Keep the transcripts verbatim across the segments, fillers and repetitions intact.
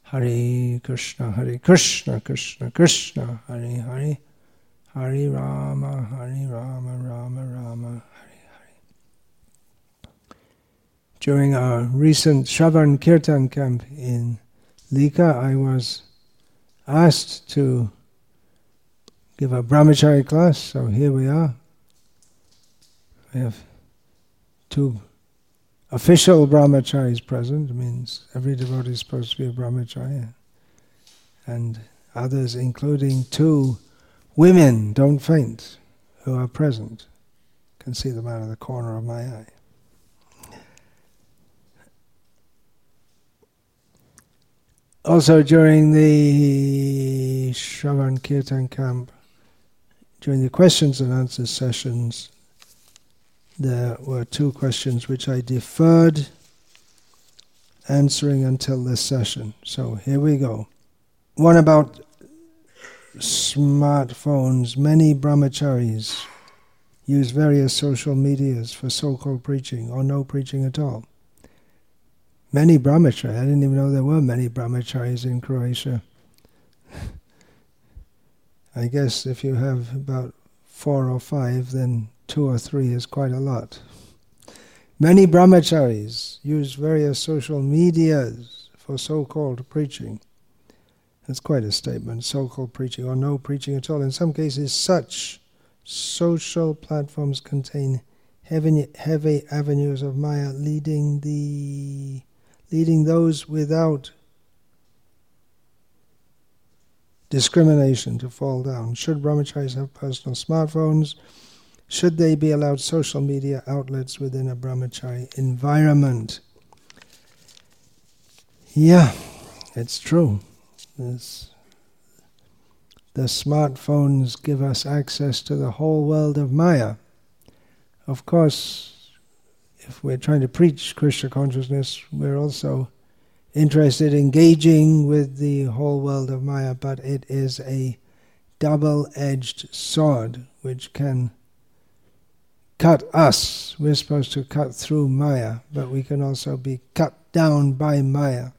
Hare Krishna, Hare Krishna, Krishna Krishna, Hare Hare, Hare Rama, Hare Rama, Rama Rama, Hare Hare. During our recent Shravan Kirtan camp in Lika, I was asked to give a brahmachari class, so here we are. We have two official brahmacharis present. It means every devotee is supposed to be a brahmachari. And others, including two women, don't faint, who are present. You can see them out of the corner of my eye. Also during the Shravan Kirtan camp, during the questions and answers sessions, there were two questions which I deferred answering until this session. So here we go. One about smartphones. Many brahmacharis use various social medias for so-called preaching or no preaching at all. Many brahmacharis. I didn't even know there were many brahmacharis in Croatia. I guess if you have about four or five, then two or three is quite a lot. Many brahmacharis use various social medias for so-called preaching. That's quite a statement, so-called preaching or no preaching at all. In some cases, such social platforms contain heavy, heavy avenues of Maya, leading the leading those without discrimination to fall down. Should brahmacharis have personal smartphones? Should they be allowed social media outlets within a brahmachari environment? Yeah, it's true. This, the smartphones give us access to the whole world of Maya. Of course, if we're trying to preach Krishna consciousness, we're also interested in engaging with the whole world of Maya, but it is a double-edged sword which can cut us. We're supposed to cut through Maya, but we can also be cut down by Maya.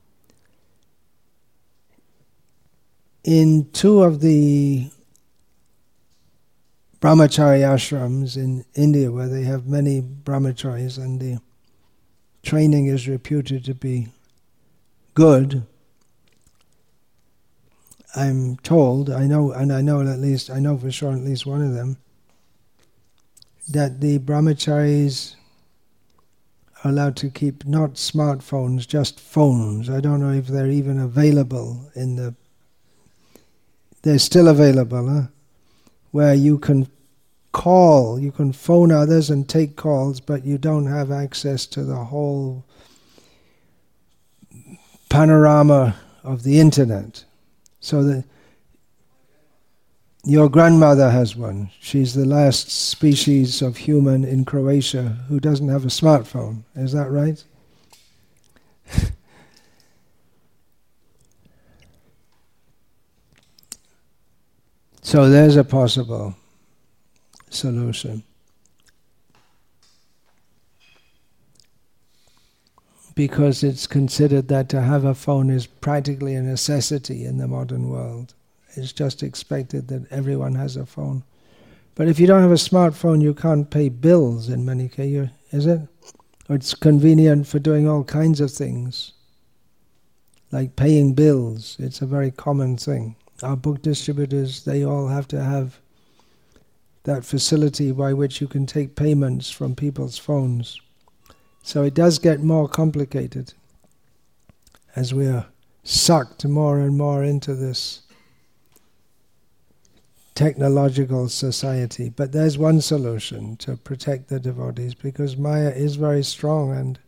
In two of the brahmachari ashrams in India, where they have many brahmacharis and the training is reputed to be good, I'm told, I know, and I know at least, I know for sure at least one of them, that the brahmacharis are allowed to keep not smartphones, just phones. I don't know if they're even available in the... They're still available, huh? Where you can call, you can phone others and take calls, but you don't have access to the whole panorama of the internet. So that your grandmother has one. She's the last species of human in Croatia who doesn't have a smartphone. Is that right? So there's a possible solution. Because it's considered that to have a phone is practically a necessity in the modern world. It's just expected that everyone has a phone. But if you don't have a smartphone, you can't pay bills in many cases, is it? Or it's convenient for doing all kinds of things, like paying bills. It's a very common thing. Our book distributors, they all have to have that facility by which you can take payments from people's phones. So it does get more complicated as we are sucked more and more into this technological society. But there's one solution to protect the devotees, because Maya is very strong, and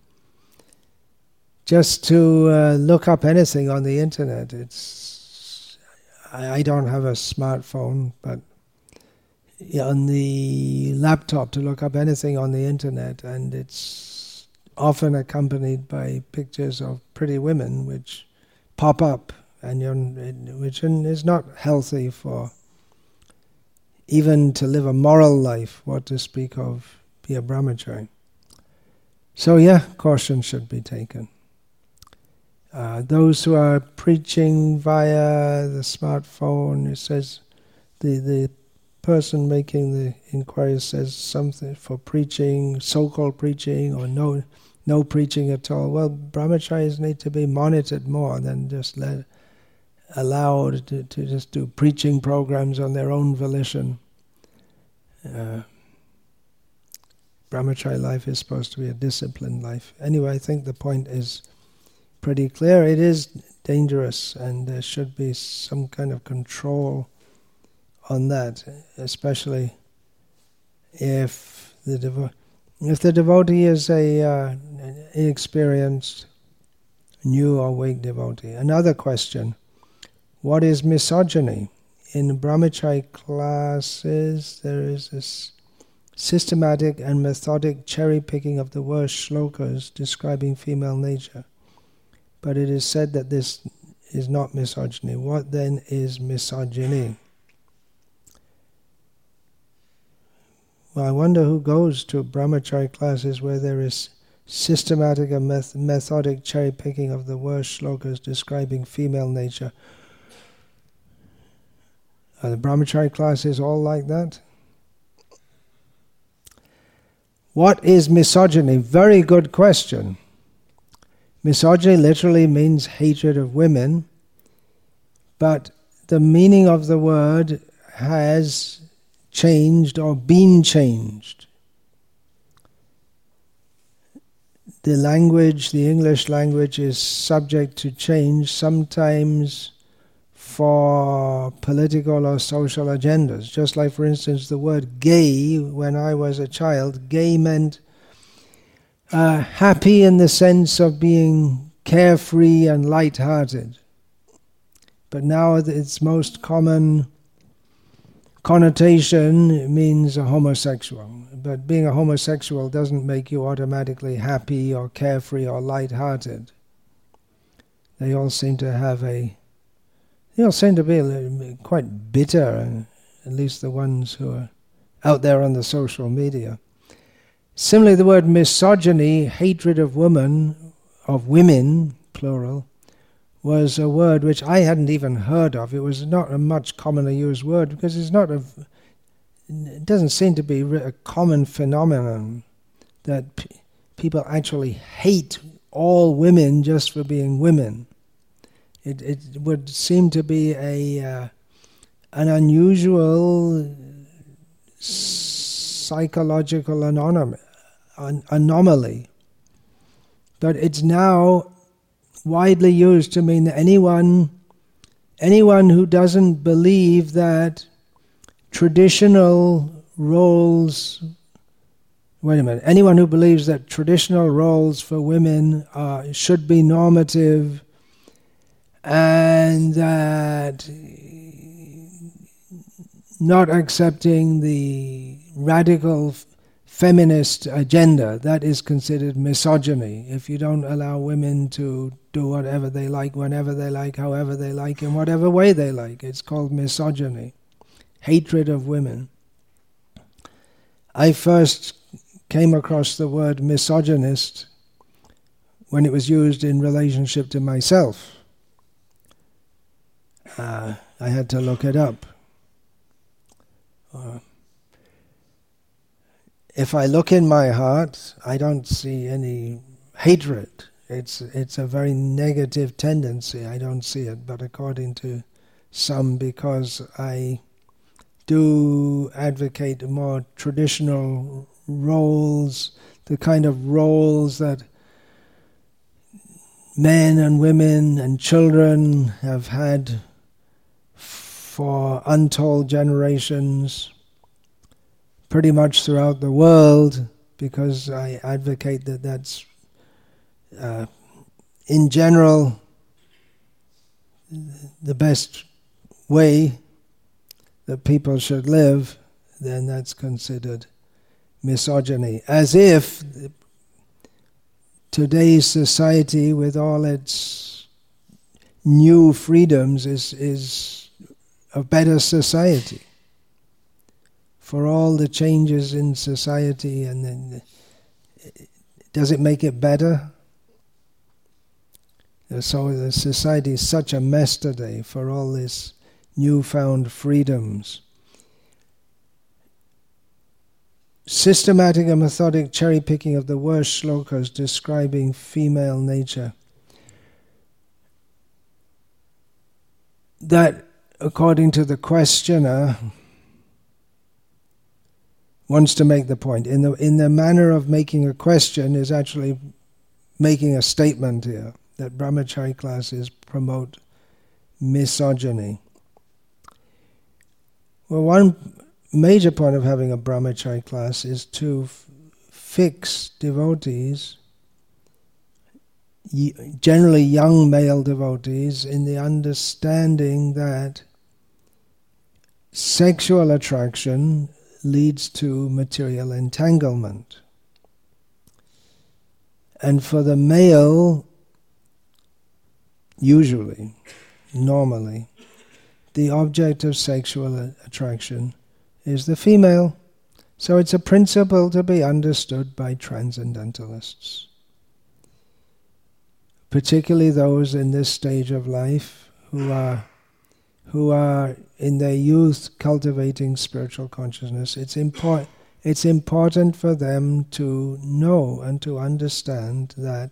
just to uh, look up anything on the internet, it's... I, I don't have a smartphone, but on the laptop to look up anything on the internet, and it's often accompanied by pictures of pretty women which pop up, and you're, which is not healthy for even to live a moral life, what to speak of be a brahmachari. So yeah, caution should be taken. Uh, those who are preaching via the smartphone, it says the the person making the inquiry says something for preaching, so-called preaching, or no no preaching at all. Well, brahmacharis need to be monitored more than just let allowed to, to just do preaching programs on their own volition. Uh, brahmachari life is supposed to be a disciplined life. Anyway, I think the point is pretty clear. It is dangerous, and there should be some kind of control on that, especially if the devo- if the devotee is a uh, inexperienced, new or weak devotee. Another question: what is misogyny? In brahmachari classes, there is this systematic and methodic cherry picking of the worst shlokas describing female nature. But it is said that this is not misogyny. What then is misogyny? Well, I wonder who goes to brahmachari classes where there is systematic and meth- methodic cherry picking of the worst shlokas describing female nature. Are the brahmachari classes all like that? What is misogyny? Very good question. Misogyny literally means hatred of women, but the meaning of the word has changed or been changed. The language, the English language, is subject to change, sometimes for political or social agendas. Just like, for instance, the word gay, when I was a child, gay meant Uh, happy in the sense of being carefree and light-hearted. But now its most common connotation means a homosexual. But being a homosexual doesn't make you automatically happy or carefree or light-hearted. They all seem to have a... They all seem to be a little, quite bitter, at least the ones who are out there on the social media. Similarly, the word misogyny, hatred of women, of women, plural, was a word which I hadn't even heard of. It was not a much commonly used word because it's not a, it doesn't seem to be a common phenomenon that p- people actually hate all women just for being women. It it would seem to be a uh, an unusual psychological anomaly. An anomaly, but it's now widely used to mean that anyone, anyone who doesn't believe that traditional roles, wait a minute, anyone who believes that traditional roles for women uh, should be normative and that not accepting the radical feminist agenda, that is considered misogyny. If you don't allow women to do whatever they like, whenever they like, however they like, in whatever way they like, it's called misogyny. Hatred of women. I first came across the word misogynist when it was used in relationship to myself. Uh, I had to look it up. Uh, If I look in my heart, I don't see any hatred. It's it's a very negative tendency. I don't see it, but according to some, because I do advocate more traditional roles, the kind of roles that men and women and children have had for untold generations, pretty much throughout the world, because I advocate that that's, uh, in general, the best way that people should live, then that's considered misogyny. As if today's society, with all its new freedoms, is, is a better society. For all the changes in society, and then does it make it better? So the society is such a mess today for all these newfound freedoms. Systematic and methodic cherry-picking of the worst shlokas describing female nature. That, according to the questioner, wants to make the point. In the, in the manner of making a question is actually making a statement here, that brahmachari classes promote misogyny. Well, one major point of having a brahmachari class is to f- fix devotees, y- generally young male devotees, in the understanding that sexual attraction leads to material entanglement. And for the male, usually, normally, the object of sexual attraction is the female. So it's a principle to be understood by transcendentalists, particularly those in this stage of life who are who are in their youth cultivating spiritual consciousness. It's important it's important for them to know and to understand that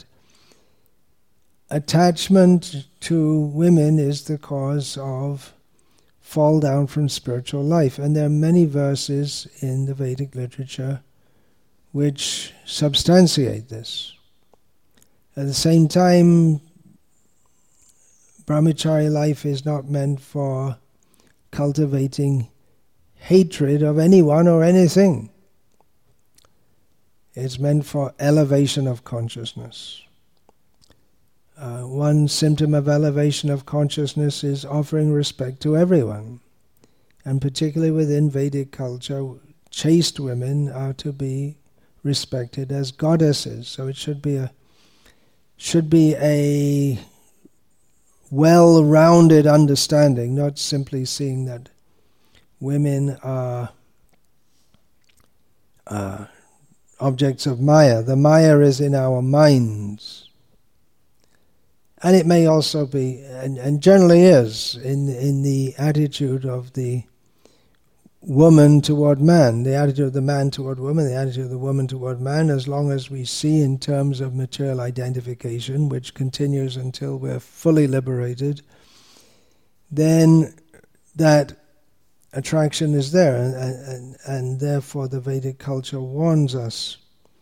attachment to women is the cause of fall down from spiritual life. And there are many verses in the Vedic literature which substantiate this. At the same time, brahmachari life is not meant for cultivating hatred of anyone or anything. It's meant for elevation of consciousness. Uh, one symptom of elevation of consciousness is offering respect to everyone. And particularly within Vedic culture, chaste women are to be respected as goddesses. So it should be a should be a well-rounded understanding, not simply seeing that women are uh, objects of Maya. The Maya is in our minds. And it may also be, and, and generally is, in, in the attitude of the woman toward man, the attitude of the man toward woman, the attitude of the woman toward man, as long as we see in terms of material identification, which continues until we're fully liberated, then that attraction is there, and, and, and therefore the Vedic culture warns us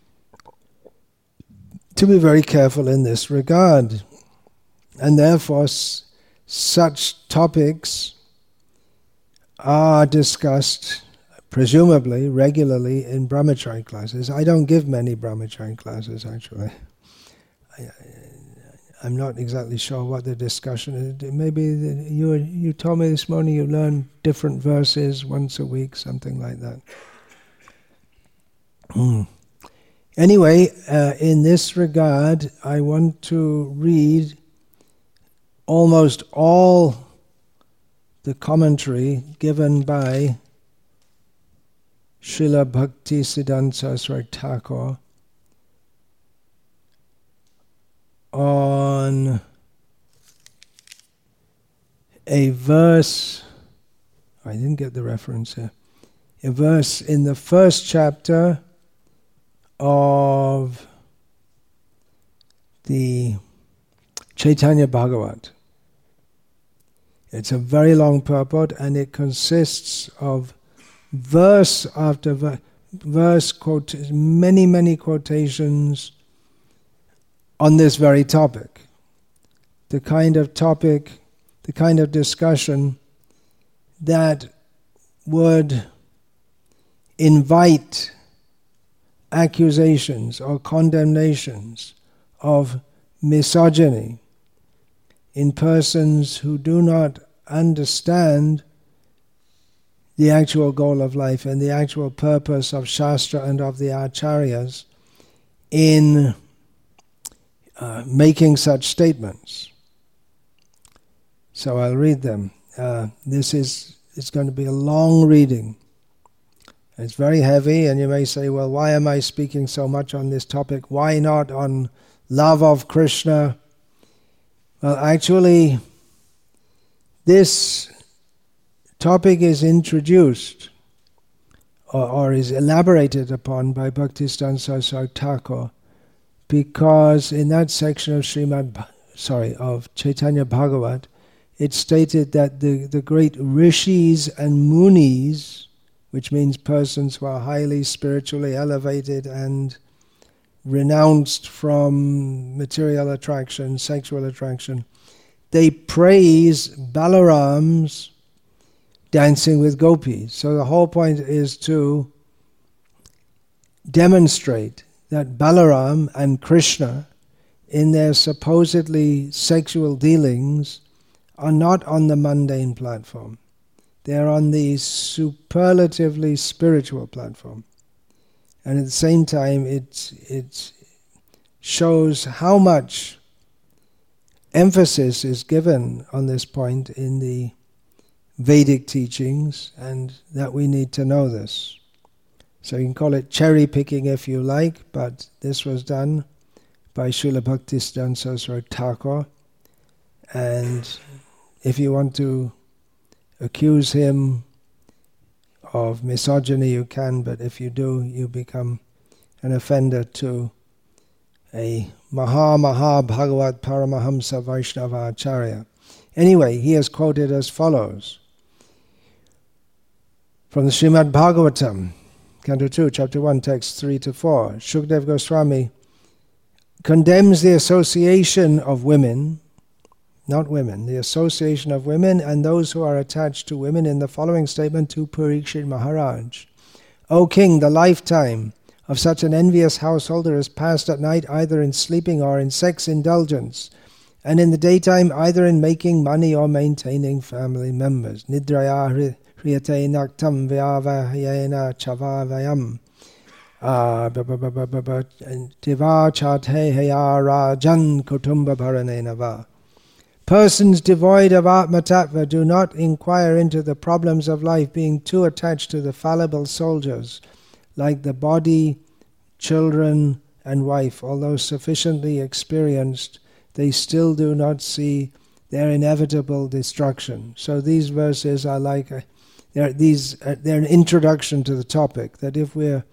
to be very careful in this regard. And therefore s- such topics are discussed, presumably, regularly in brahmachari classes. I don't give many brahmachari classes, actually. I, I, I'm not exactly sure what the discussion is. Maybe the, you you told me this morning you learn different verses once a week, something like that. Mm. Anyway, uh, in this regard, I want to read almost all the commentary given by Srila Bhaktisiddhanta Saraswati Thakur on a verse, I didn't get the reference here, a verse in the first chapter of the Chaitanya Bhagavat. It's a very long purport, and it consists of verse after ver- verse, quote, many, many quotations on this very topic. The kind of topic, the kind of discussion that would invite accusations or condemnations of misogyny in persons who do not understand the actual goal of life and the actual purpose of Shastra and of the Acharyas in uh, making such statements. So I'll read them. Uh, this is it's going to be a long reading. It's very heavy, and you may say, well, why am I speaking so much on this topic? Why not on love of Krishna, Well, actually, this topic is introduced or, or is elaborated upon by Bhaktisiddhanta Saraswati Thakur, because in that section of Srimad, sorry, of Chaitanya Bhagavat, it stated that the, the great rishis and munis, which means persons who are highly spiritually elevated and renounced from material attraction, sexual attraction, they praise Balaram's dancing with gopis. So the whole point is to demonstrate that Balaram and Krishna, in their supposedly sexual dealings, are not on the mundane platform. They are on the superlatively spiritual platform. And at the same time, it, it shows how much emphasis is given on this point in the Vedic teachings, and that we need to know this. So you can call it cherry picking if you like, but this was done by Srila Bhaktisiddhanta Saraswati Thakur. And if you want to accuse him of misogyny, you can, but if you do, you become an offender to a Maha Maha Bhagavat Paramahamsa Vaishnava Acharya. Anyway, he is quoted as follows from the Srimad Bhagavatam, Canto two, Chapter one, Text three to four. Shukdev Goswami condemns the association of women, not women, the association of women and those who are attached to women in the following statement to Parikshit Maharaj. O king, the lifetime of such an envious householder is passed at night either in sleeping or in sex indulgence, and in the daytime either in making money or maintaining family members. Nidraya hriyate naktam vyavahayena chavavayam tiva chate heya rajan kutumba bharanena va. Persons devoid of Atma Tattva do not inquire into the problems of life, being too attached to the fallible soldiers, like the body, children, and wife. Although sufficiently experienced, they still do not see their inevitable destruction. So these verses are like a, they're these uh, they're an introduction to the topic. That if we're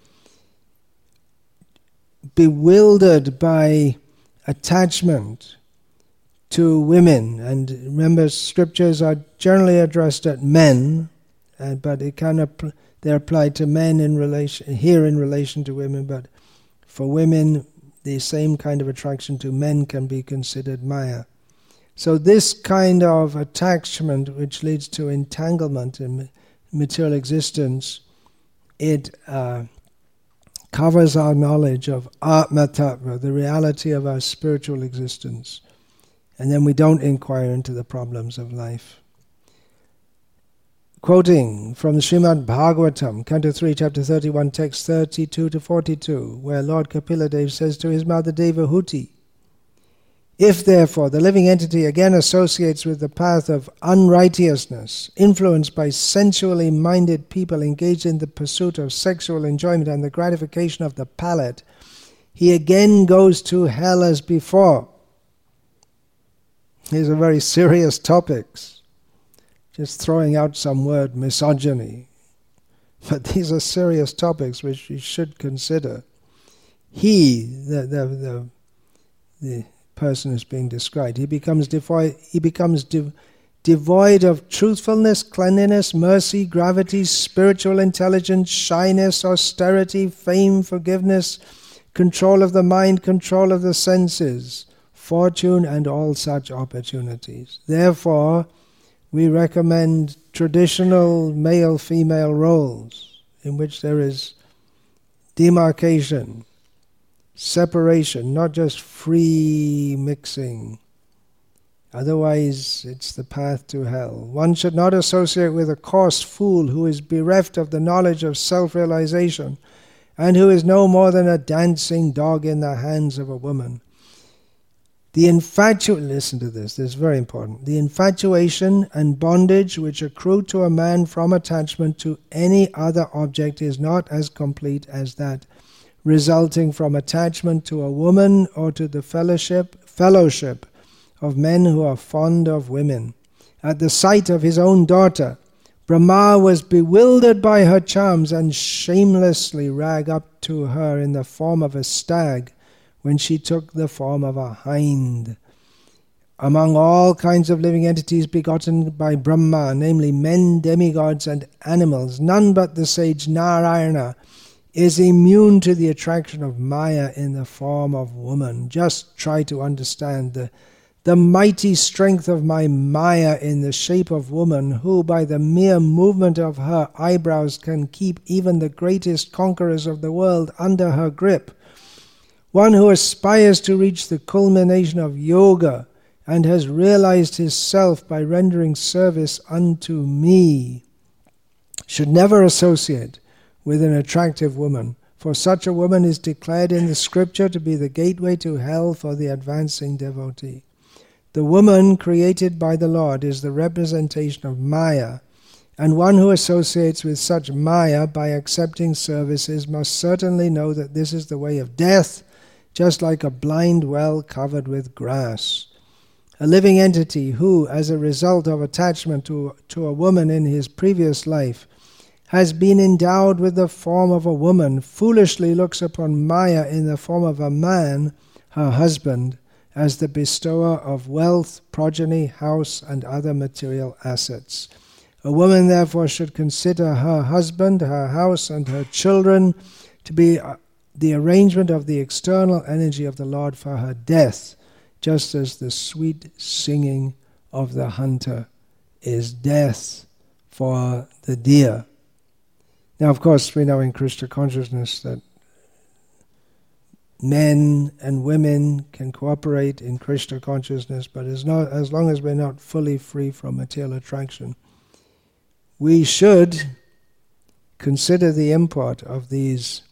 bewildered by attachment to women, and remember, scriptures are generally addressed at men, uh, but it can app- they're applied to men in relation here in relation to women. But for women, the same kind of attraction to men can be considered maya. So this kind of attachment, which leads to entanglement in material existence, it uh, covers our knowledge of Atma Tattva, the reality of our spiritual existence. And then we don't inquire into the problems of life. Quoting from the Srimad Bhagavatam, Canto three, Chapter thirty-one, Text thirty-two to forty-two, where Lord Kapiladev says to his mother Devahuti, if therefore the living entity again associates with the path of unrighteousness, influenced by sensually minded people engaged in the pursuit of sexual enjoyment and the gratification of the palate, he again goes to hell as before. These are very serious topics. Just throwing out some word, misogyny. But these are serious topics which we should consider. He, the the the, the person is being described, he becomes devoid, he becomes de, devoid of truthfulness, cleanliness, mercy, gravity, spiritual intelligence, shyness, austerity, fame, forgiveness, control of the mind, control of the senses, fortune, and all such opportunities. Therefore, we recommend traditional male-female roles in which there is demarcation, separation, not just free mixing. Otherwise, it's the path to hell. One should not associate with a coarse fool who is bereft of the knowledge of self-realization and who is no more than a dancing dog in the hands of a woman. The infatuation, listen to this, this is very important. The infatuation and bondage which accrue to a man from attachment to any other object is not as complete as that resulting from attachment to a woman or to the fellowship, fellowship of men who are fond of women. At the sight of his own daughter, Brahma was bewildered by her charms and shamelessly ran up to her in the form of a stag when she took the form of a hind. Among all kinds of living entities begotten by Brahma, namely men, demigods and animals, none but the sage Narayana is immune to the attraction of Maya in the form of woman. Just try to understand the, the mighty strength of my Maya in the shape of woman, who by the mere movement of her eyebrows can keep even the greatest conquerors of the world under her grip. One who aspires to reach the culmination of yoga and has realized his self by rendering service unto me should never associate with an attractive woman, for such a woman is declared in the scripture to be the gateway to hell for the advancing devotee. The woman created by the Lord is the representation of Maya, and one who associates with such Maya by accepting services must certainly know that this is the way of death, just like a blind well covered with grass. A living entity who, as a result of attachment to, to a woman in his previous life, has been endowed with the form of a woman, foolishly looks upon Maya in the form of a man, her husband, as the bestower of wealth, progeny, house, and other material assets. A woman therefore should consider her husband, her house, and her children to be the arrangement of the external energy of the Lord for her death, just as the sweet singing of the hunter is death for the deer. Now, of course, we know in Krishna consciousness that men and women can cooperate in Krishna consciousness, but as, not, as long as we're not fully free from material attraction, we should consider the import of these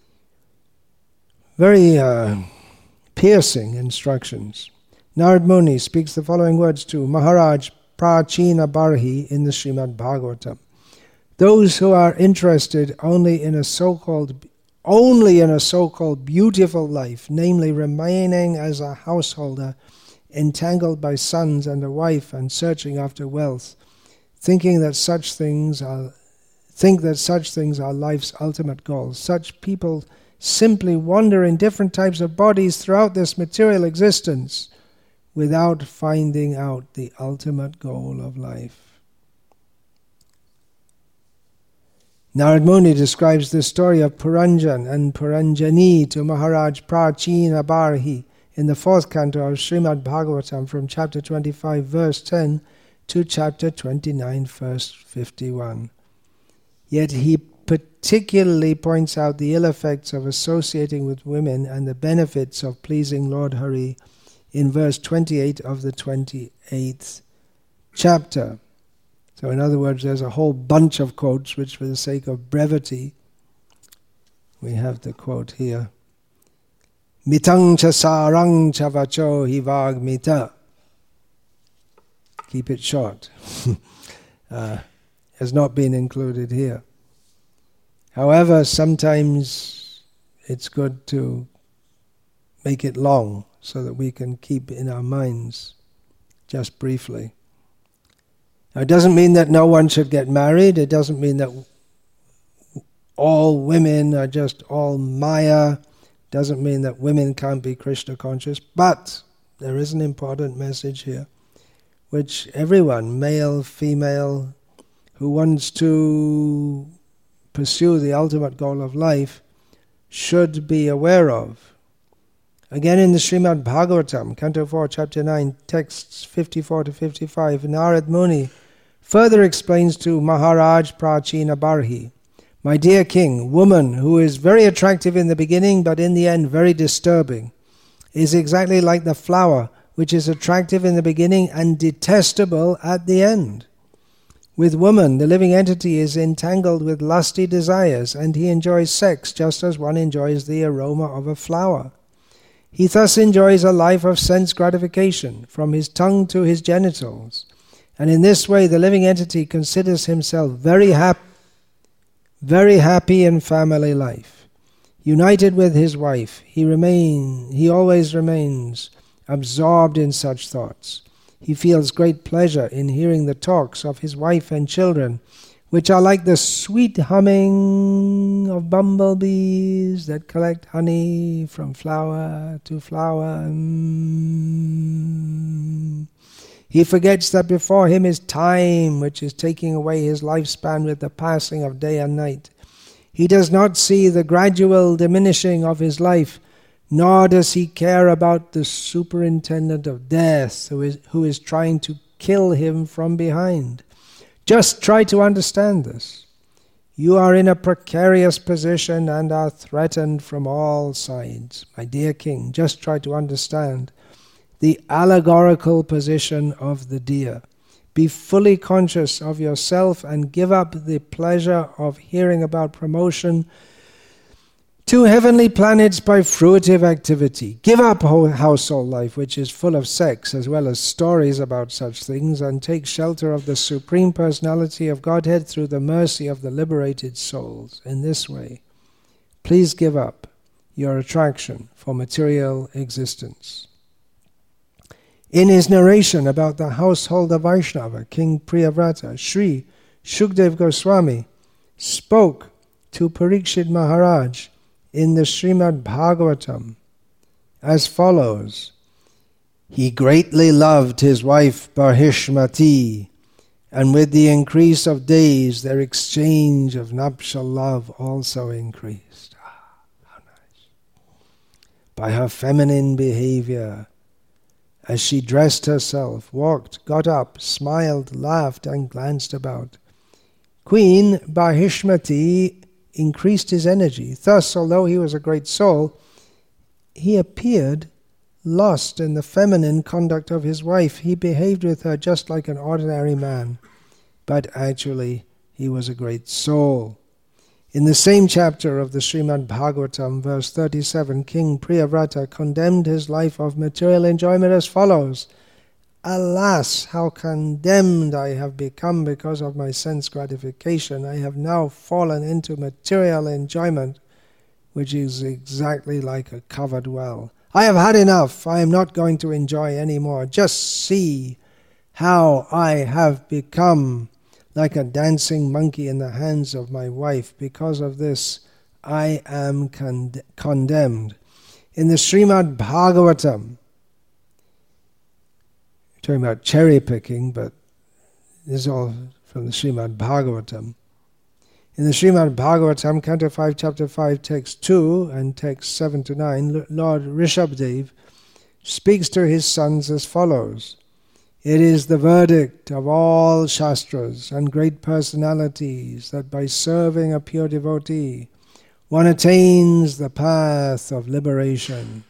very uh, piercing instructions. Narad Muni speaks the following words to Maharaj Prachina Barhi in the Srimad Bhagavatam. Those who are interested only in a so-called only in a so-called beautiful life, namely remaining as a householder, entangled by sons and a wife and searching after wealth, thinking that such things are think that such things are life's ultimate goal. Such people simply wander in different types of bodies throughout this material existence without finding out the ultimate goal of life. Narad Muni describes the story of Puranjan and Puranjani to Maharaj Prachina Barhi in the fourth canto of Srimad Bhagavatam from chapter twenty-five verse ten to chapter twenty-nine verse fifty-one. Yet he particularly points out the ill effects of associating with women and the benefits of pleasing Lord Hari in verse twenty-eight of the twenty-eighth chapter. So in other words, there's a whole bunch of quotes which, for the sake of brevity, we have the quote here. Mitang cha sarang cha vacho hivag mita. Keep it short. uh, has not been included here. However, sometimes it's good to make it long so that we can keep in our minds just briefly. Now, it doesn't mean that no one should get married. It doesn't mean that all women are just all Maya. It doesn't mean that women can't be Krishna conscious. But there is an important message here, which everyone, male, female, who wants to pursue the ultimate goal of life, should be aware of. Again in the Srimad Bhagavatam, Canto four, Chapter nine, texts fifty-four to fifty-five, Narad Muni further explains to Maharaj Prachina Barhi, my dear king, woman who is very attractive in the beginning but in the end very disturbing, is exactly like the flower which is attractive in the beginning and detestable at the end. With woman, the living entity is entangled with lusty desires, and he enjoys sex just as one enjoys the aroma of a flower. He thus enjoys a life of sense gratification, from his tongue to his genitals, and in this way the living entity considers himself very happy, very happy in family life. United with his wife, he remain, he always remains absorbed in such thoughts. He feels great pleasure in hearing the talks of his wife and children, which are like the sweet humming of bumblebees that collect honey from flower to flower. Mm. He forgets that before him is time, which is taking away his lifespan with the passing of day and night. He does not see the gradual diminishing of his life, nor does he care about the superintendent of death who is, who is trying to kill him from behind. Just try to understand this. You are in a precarious position and are threatened from all sides. My dear king, just try to understand the allegorical position of the deer. Be fully conscious of yourself and give up the pleasure of hearing about promotion to heavenly planets by fruitive activity. Give up household life, which is full of sex as well as stories about such things, and take shelter of the Supreme Personality of Godhead through the mercy of the liberated souls. In this way, please give up your attraction for material existence. In his narration about the household of Vaishnava, King Priyavrata, Sri Shukdev Goswami spoke to Parikshit Maharaj in the Srimad Bhagavatam as follows. He greatly loved his wife Bahishmati, and with the increase of days their exchange of nuptial love also increased. Ah, how nice. By her feminine behavior, as she dressed herself, walked, got up, smiled, laughed, and glanced about, Queen Bahishmati increased his energy. Thus, although he was a great soul, he appeared lost in the feminine conduct of his wife. He behaved with her just like an ordinary man, but actually he was a great soul. In the same chapter of the Srimad Bhagavatam, verse thirty-seven, King Priyavrata condemned his life of material enjoyment as follows. Alas, how condemned I have become because of my sense gratification. I have now fallen into material enjoyment, which is exactly like a covered well. I have had enough. I am not going to enjoy any more. Just see how I have become like a dancing monkey in the hands of my wife. Because of this, I am con- condemned. In the Srimad Bhagavatam, talking about cherry picking, but this is all from the Srimad Bhagavatam. In the Srimad Bhagavatam, Canto five, Chapter five, Text two and Text seven to nine, Lord Rishabhdev speaks to his sons as follows. It is the verdict of all Shastras and great personalities that by serving a pure devotee, one attains the path of liberation.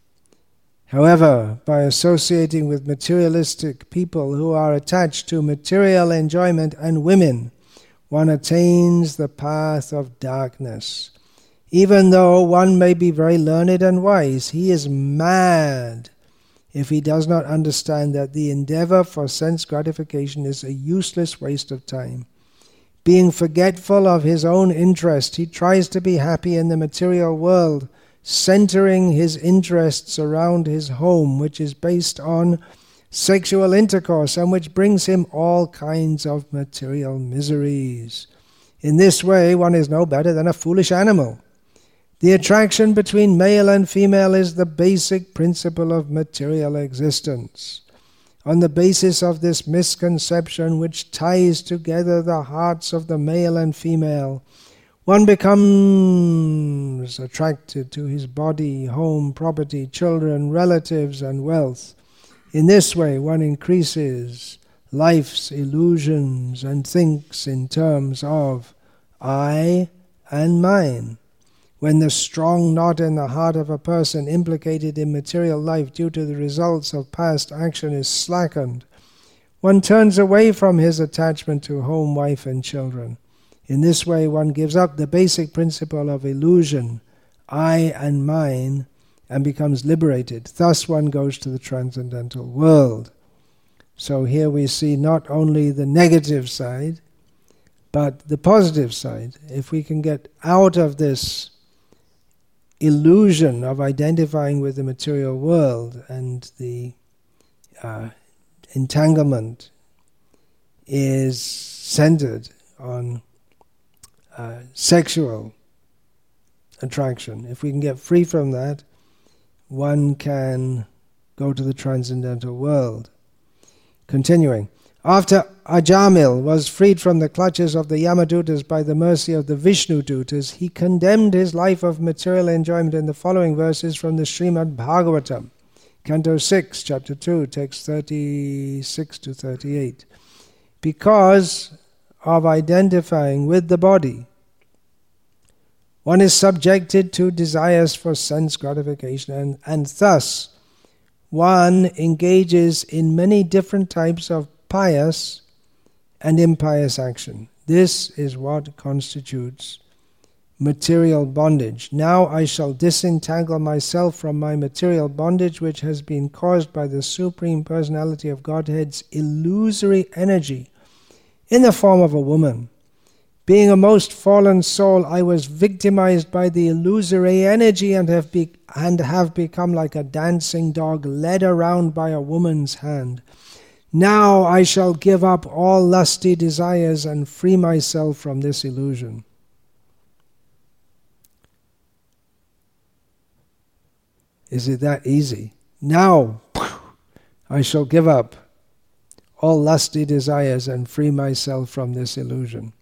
However, by associating with materialistic people who are attached to material enjoyment and women, one attains the path of darkness. Even though one may be very learned and wise, he is mad if he does not understand that the endeavor for sense gratification is a useless waste of time. Being forgetful of his own interest, he tries to be happy in the material world, centering his interests around his home, which is based on sexual intercourse and which brings him all kinds of material miseries. In this way, one is no better than a foolish animal. The attraction between male and female is the basic principle of material existence. On the basis of this misconception which ties together the hearts of the male and female, one becomes attracted to his body, home, property, children, relatives, and wealth. In this way, one increases life's illusions and thinks in terms of I and mine. When the strong knot in the heart of a person implicated in material life due to the results of past action is slackened, one turns away from his attachment to home, wife, and children. In this way, one gives up the basic principle of illusion, I and mine, and becomes liberated. Thus one goes to the transcendental world. So here we see not only the negative side, but the positive side. If we can get out of this illusion of identifying with the material world and the uh, entanglement is centered on uh, sexual attraction. If we can get free from that, one can go to the transcendental world. Continuing. After Ajamil was freed from the clutches of the Yamadutas by the mercy of the Vishnu Dutas, he condemned his life of material enjoyment in the following verses from the Srimad Bhagavatam, Canto six, Chapter two, text thirty-six to thirty-eight. Because of identifying with the body, one is subjected to desires for sense gratification, and, and thus one engages in many different types of pious and impious action. This is what constitutes material bondage. Now I shall disentangle myself from my material bondage, which has been caused by the Supreme Personality of Godhead's illusory energy in the form of a woman. Being a most fallen soul, I was victimized by the illusory energy and have, be- and have become like a dancing dog led around by a woman's hand. Now I shall give up all lusty desires and free myself from this illusion. Is it that easy? Now I shall give up all lusty desires and free myself from this illusion.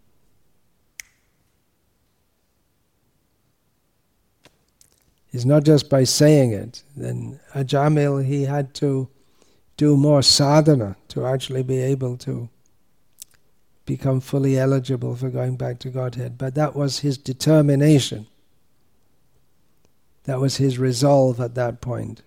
It's not just by saying it. Then Ajamil, he had to do more sadhana to actually be able to become fully eligible for going back to Godhead. But that was his determination. That was his resolve at that point.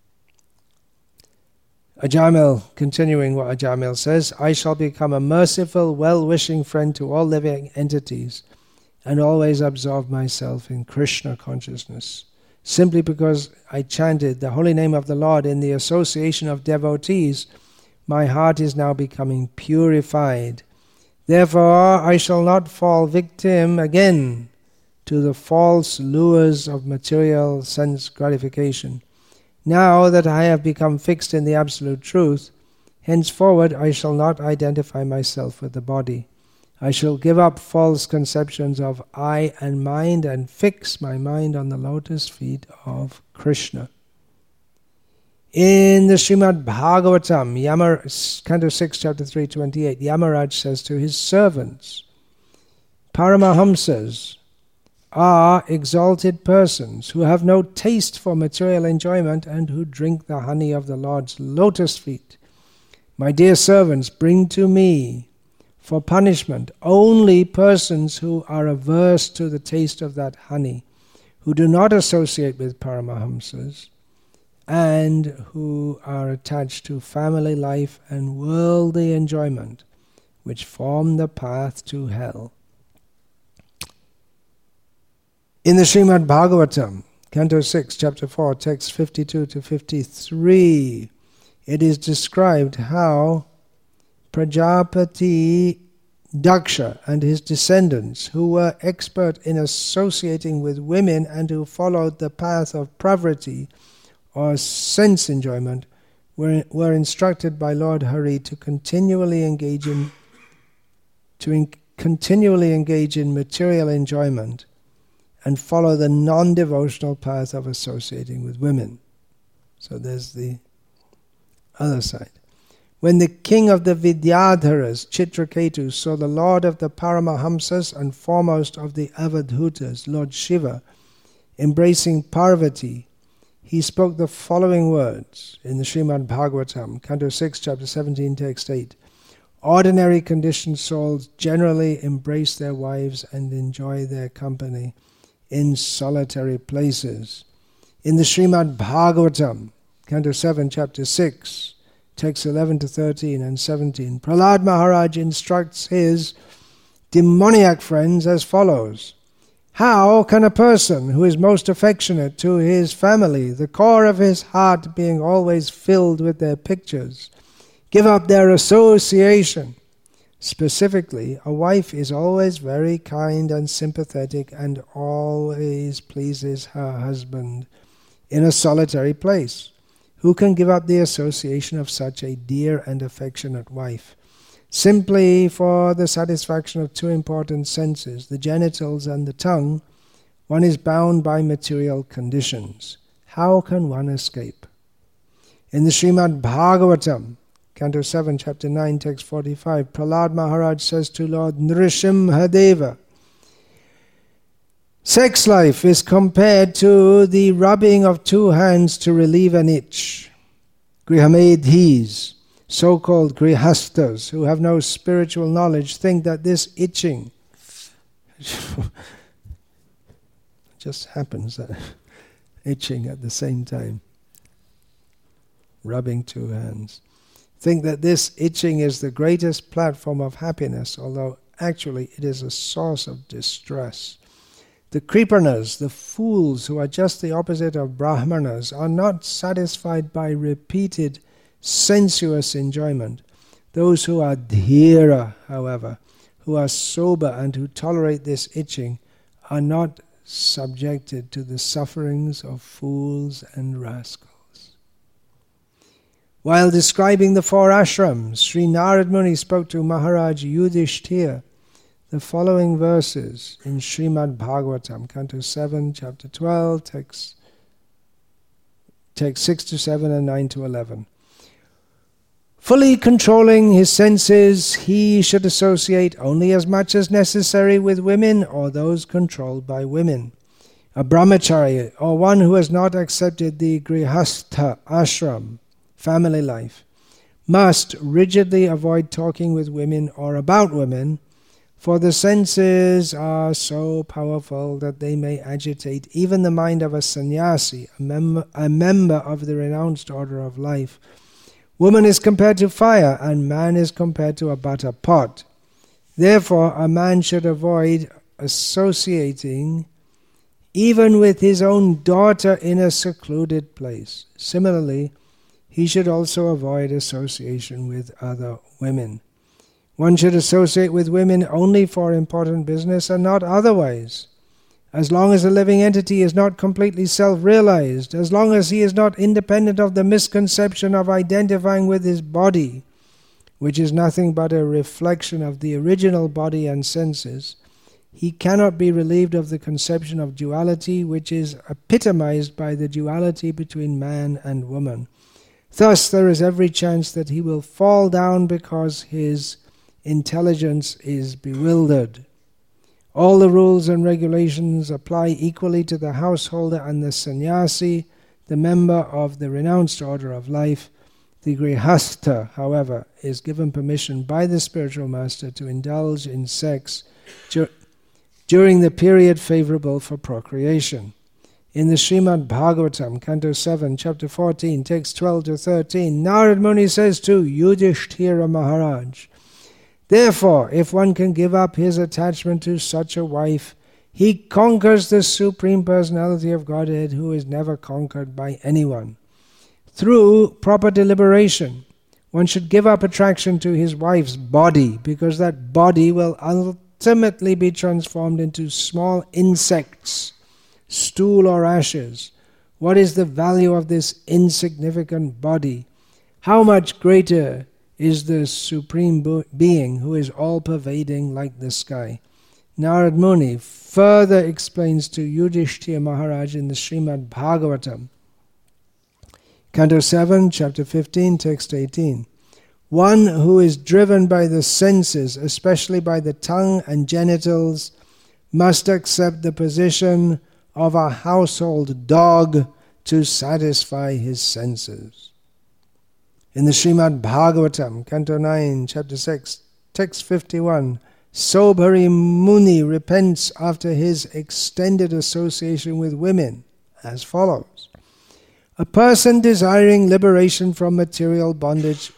Ajamil, continuing what Ajamil says, I shall become a merciful, well-wishing friend to all living entities and always absorb myself in Krishna consciousness. Simply because I chanted the holy name of the Lord in the association of devotees, my heart is now becoming purified. Therefore, I shall not fall victim again to the false lures of material sense gratification. Now that I have become fixed in the absolute truth, henceforward I shall not identify myself with the body. I shall give up false conceptions of I and mind and fix my mind on the lotus feet of Krishna. In the Srimad Bhagavatam, Yamar, Canto six, Chapter three twenty-eight, Yamaraj says to his servants, Paramahamsas are exalted persons who have no taste for material enjoyment and who drink the honey of the Lord's lotus feet. My dear servants, bring to me for punishment only persons who are averse to the taste of that honey, who do not associate with Paramahamsas, and who are attached to family life and worldly enjoyment, which form the path to hell. In the Srimad Bhagavatam, Canto six, Chapter four, text fifty-two to fifty-three, it is described how Prajapati Daksha and his descendants, who were expert in associating with women and who followed the path of pravriti, or sense enjoyment, were, were instructed by Lord Hari to continually engage in to in, continually engage in material enjoyment and follow the non-devotional path of associating with women. So there's the other side. When the king of the Vidyadharas, Chitraketu, saw the lord of the Paramahamsas and foremost of the Avadhutas, Lord Shiva, embracing Parvati, he spoke the following words in the Srimad Bhagavatam, Canto six, Chapter seventeen, text eight. Ordinary conditioned souls generally embrace their wives and enjoy their company in solitary places. In the Srimad Bhagavatam, Canto seven, Chapter six, texts eleven to thirteen and seventeen, Prahlad Maharaj instructs his demoniac friends as follows. How can a person who is most affectionate to his family, the core of his heart being always filled with their pictures, give up their association Specifically, a wife is always very kind and sympathetic and always pleases her husband in a solitary place. Who can give up the association of such a dear and affectionate wife? Simply for the satisfaction of two important senses, the genitals and the tongue, one is bound by material conditions. How can one escape? In the Srimad Bhagavatam, Canto seven, Chapter nine, Text forty-five, Prahlad Maharaj says to Lord Nrsimhadeva, sex life is compared to the rubbing of two hands to relieve an itch. Grihamedhis, so-called grihastas, who have no spiritual knowledge, think that this itching just happens, that itching at the same time, rubbing two hands. Think that this itching is the greatest platform of happiness, although actually it is a source of distress. The Kripanas, the fools who are just the opposite of Brahmanas, are not satisfied by repeated sensuous enjoyment. Those who are dhira, however, who are sober and who tolerate this itching, are not subjected to the sufferings of fools and rascals. While describing the four ashrams, Sri Narad Muni spoke to Maharaj Yudhishthira the following verses in Srimad Bhagavatam, Canto seven, Chapter twelve, text, text six to seven and nine to eleven. Fully controlling his senses, he should associate only as much as necessary with women or those controlled by women. A brahmachari, or one who has not accepted the grihastha ashram, family life, must rigidly avoid talking with women or about women, for the senses are so powerful that they may agitate even the mind of a sannyasi, a, mem- a member of the renounced order of life. Woman is compared to fire, and man is compared to a butter pot. Therefore, a man should avoid associating even with his own daughter in a secluded place. Similarly, he should also avoid association with other women. One should associate with women only for important business and not otherwise. As long as a living entity is not completely self-realized, as long as he is not independent of the misconception of identifying with his body, which is nothing but a reflection of the original body and senses, he cannot be relieved of the conception of duality, which is epitomized by the duality between man and woman. Thus, there is every chance that he will fall down because his intelligence is bewildered. All the rules and regulations apply equally to the householder and the sannyasi, the member of the renounced order of life. The grihastha, however, is given permission by the spiritual master to indulge in sex dur- during the period favorable for procreation. In the Srimad Bhagavatam, Canto seven, Chapter fourteen, Text twelve to thirteen, Narad Muni says to Yudhishthira Maharaj, therefore, if one can give up his attachment to such a wife, he conquers the Supreme Personality of Godhead, who is never conquered by anyone. Through proper deliberation, one should give up attraction to his wife's body, because that body will ultimately be transformed into small insects, stool or ashes. What is the value of this insignificant body? How much greater is the Supreme Being who is all-pervading like the sky? Narad Muni further explains to Yudhishthira Maharaj in the Srimad Bhagavatam, Canto seven, Chapter fifteen, Text eighteen. One who is driven by the senses, especially by the tongue and genitals, must accept the position of a household dog to satisfy his senses. In the Srimad Bhagavatam, Canto nine, Chapter six, Text fifty-one, Sobhari Muni repents after his extended association with women as follows. A person desiring liberation from material bondage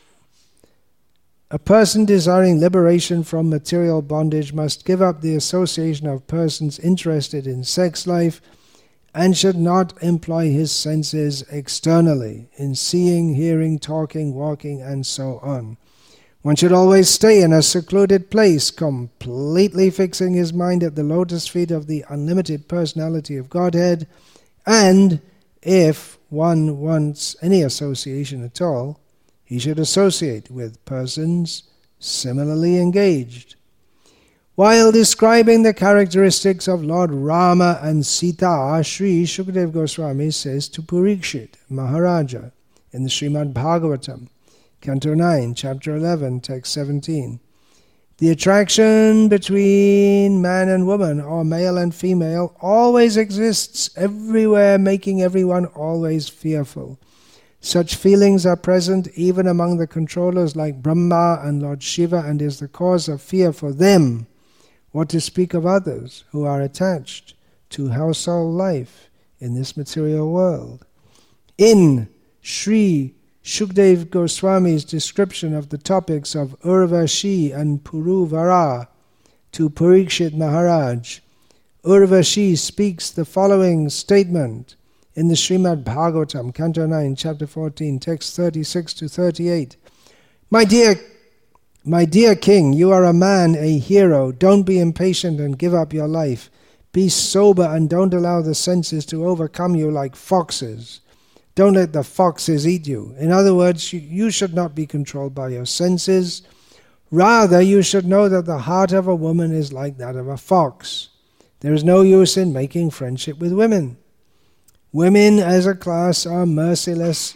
A person desiring liberation from material bondage must give up the association of persons interested in sex life and should not employ his senses externally in seeing, hearing, talking, walking, and so on. One should always stay in a secluded place, completely fixing his mind at the lotus feet of the unlimited personality of Godhead, and if one wants any association at all, he should associate with persons similarly engaged. While describing the characteristics of Lord Rama and Sita, Sri Shukadeva Goswami says to Parikshit Maharaja in the Srimad Bhagavatam, Canto nine, Chapter eleven, Text seventeen, the attraction between man and woman, or male and female, always exists everywhere, making everyone always fearful. Such feelings are present even among the controllers like Brahma and Lord Shiva, and is the cause of fear for them. What to speak of others who are attached to household life in this material world? In Sri Shukdev Goswami's description of the topics of Urvashi and Puruvara to Parikshit Maharaj, Urvashi speaks the following statement in the Srimad Bhagavatam, Canto nine, Chapter fourteen, Text thirty-six to thirty-eight. My dear My dear king, you are a man, a hero. Don't be impatient and give up your life. Be sober and don't allow the senses to overcome you like foxes. Don't let the foxes eat you. In other words, you, you should not be controlled by your senses. Rather, you should know that the heart of a woman is like that of a fox. There is no use in making friendship with women. Women as a class are merciless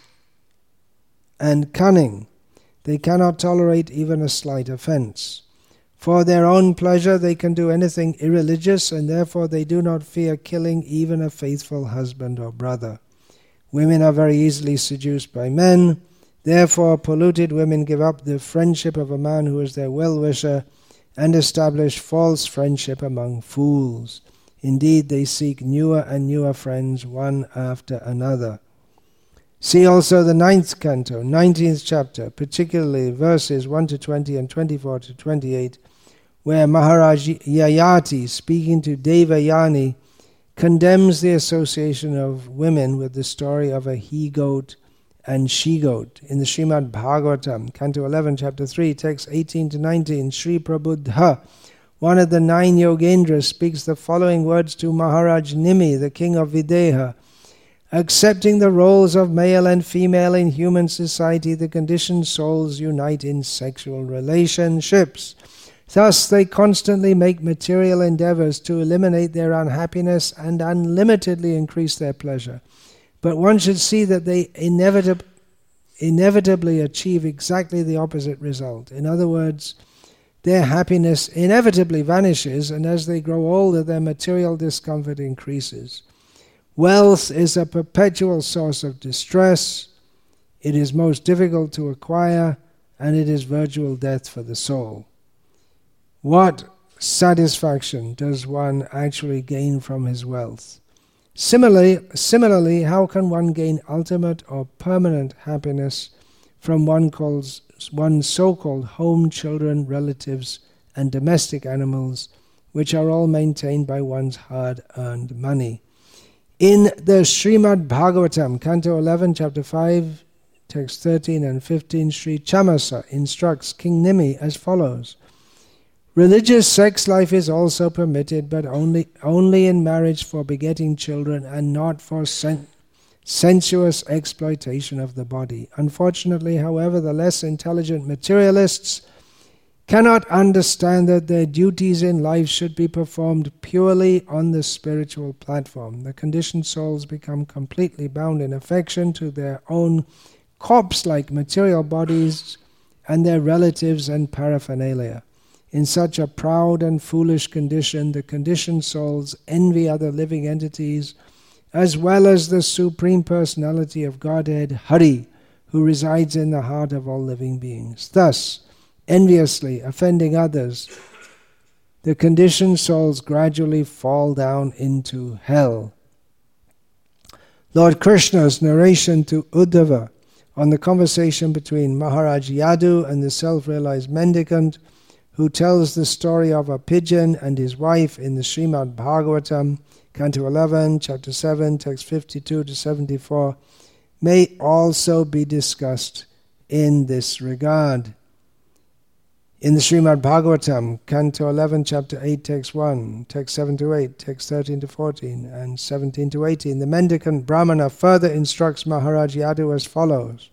and cunning. They cannot tolerate even a slight offense. For their own pleasure they can do anything irreligious, and therefore they do not fear killing even a faithful husband or brother. Women are very easily seduced by men. Therefore polluted women give up the friendship of a man who is their well-wisher and establish false friendship among fools. Indeed, they seek newer and newer friends one after another. See also the ninth canto, nineteenth chapter, particularly verses one to twenty and twenty-four to twenty-eight, where Maharaj Yayati, speaking to Devayani, condemns the association of women with the story of a he-goat and she-goat. In the Srimad Bhagavatam, Canto eleven, Chapter three, Text eighteen to nineteen, Sri Prabuddha, one of the nine Yogendras, speaks the following words to Maharaj Nimi, the king of Videha. Accepting the roles of male and female in human society, the conditioned souls unite in sexual relationships. Thus they constantly make material endeavors to eliminate their unhappiness and unlimitedly increase their pleasure. But one should see that they inevitab- inevitably achieve exactly the opposite result. In other words, their happiness inevitably vanishes, and as they grow older, their material discomfort increases. Wealth is a perpetual source of distress. It is most difficult to acquire, and it is virtual death for the soul. What satisfaction does one actually gain from his wealth? Similarly, similarly, how can one gain ultimate or permanent happiness from one calls, one's so-called home, children, relatives, and domestic animals, which are all maintained by one's hard-earned money? In the Srimad Bhagavatam, Canto eleven, Chapter five, Text thirteen and fifteen, Sri Chamasa instructs King Nimi as follows. Religious sex life is also permitted, but only, only in marriage for begetting children and not for sen- sensuous exploitation of the body. Unfortunately, however, the less intelligent materialists cannot understand that their duties in life should be performed purely on the spiritual platform. The conditioned souls become completely bound in affection to their own corpse-like material bodies and their relatives and paraphernalia. In such a proud and foolish condition, the conditioned souls envy other living entities, as well as the Supreme Personality of Godhead, Hari, who resides in the heart of all living beings. Thus, enviously offending others, the conditioned souls gradually fall down into hell. Lord Krishna's narration to Uddhava on the conversation between Maharaj Yadu and the self-realized mendicant, who tells the story of a pigeon and his wife in the Srimad Bhagavatam, Canto eleven, Chapter seven, Text fifty-two to seventy-four, may also be discussed in this regard. In the Srimad Bhagavatam, Canto eleven, Chapter eight, Text one, Text seven to eight, Text thirteen to fourteen, and seventeen to eighteen, the mendicant Brahmana further instructs Maharaj Yadu as follows.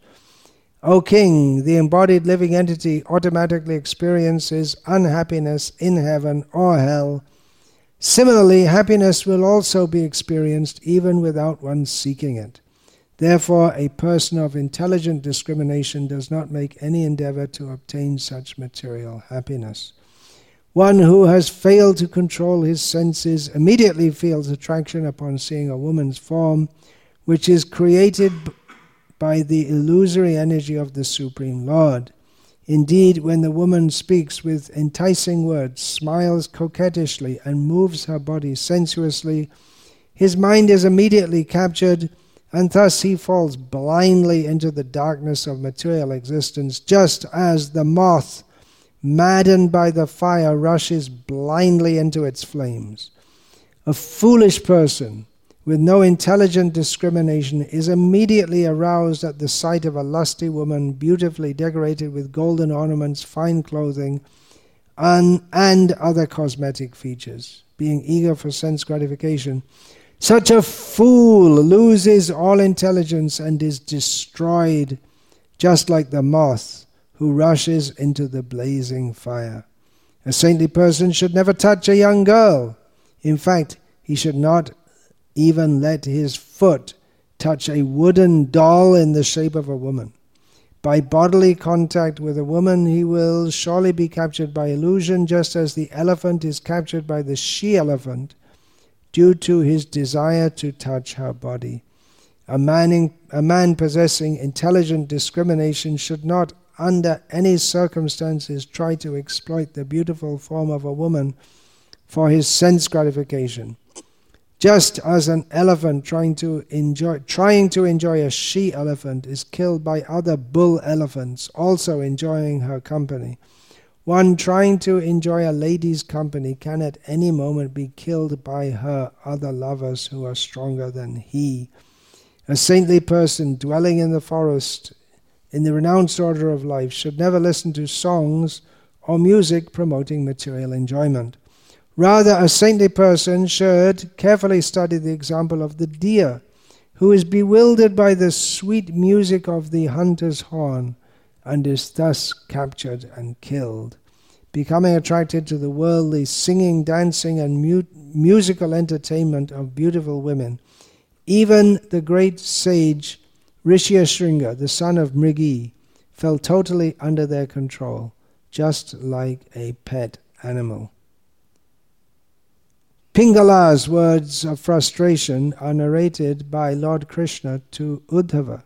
O king, the embodied living entity automatically experiences unhappiness in heaven or hell. Similarly, happiness will also be experienced even without one seeking it. Therefore, a person of intelligent discrimination does not make any endeavor to obtain such material happiness. One who has failed to control his senses immediately feels attraction upon seeing a woman's form, which is created by the illusory energy of the Supreme Lord. Indeed, when the woman speaks with enticing words, smiles coquettishly, and moves her body sensuously, his mind is immediately captured, and thus he falls blindly into the darkness of material existence, just as the moth, maddened by the fire, rushes blindly into its flames. A foolish person with no intelligent discrimination is immediately aroused at the sight of a lusty woman beautifully decorated with golden ornaments, fine clothing, and, and other cosmetic features, being eager for sense gratification. Such a fool loses all intelligence and is destroyed, just like the moth who rushes into the blazing fire. A saintly person should never touch a young girl. In fact, he should not even let his foot touch a wooden doll in the shape of a woman. By bodily contact with a woman, he will surely be captured by illusion, just as the elephant is captured by the she-elephant, due to his desire to touch her body. A man, in, a man possessing intelligent discrimination should not, under any circumstances, try to exploit the beautiful form of a woman for his sense gratification. Just as an elephant trying to enjoy, trying to enjoy a she-elephant is killed by other bull elephants, also enjoying her company, one trying to enjoy a lady's company can at any moment be killed by her other lovers who are stronger than he. A saintly person dwelling in the forest, in the renounced order of life, should never listen to songs or music promoting material enjoyment. Rather, a saintly person should carefully study the example of the deer, who is bewildered by the sweet music of the hunter's horn, and is thus captured and killed. Becoming attracted to the worldly singing, dancing, and mu- musical entertainment of beautiful women, even the great sage Rishyashringa, the son of Mrigi, fell totally under their control, just like a pet animal. Pingala's words of frustration are narrated by Lord Krishna to Uddhava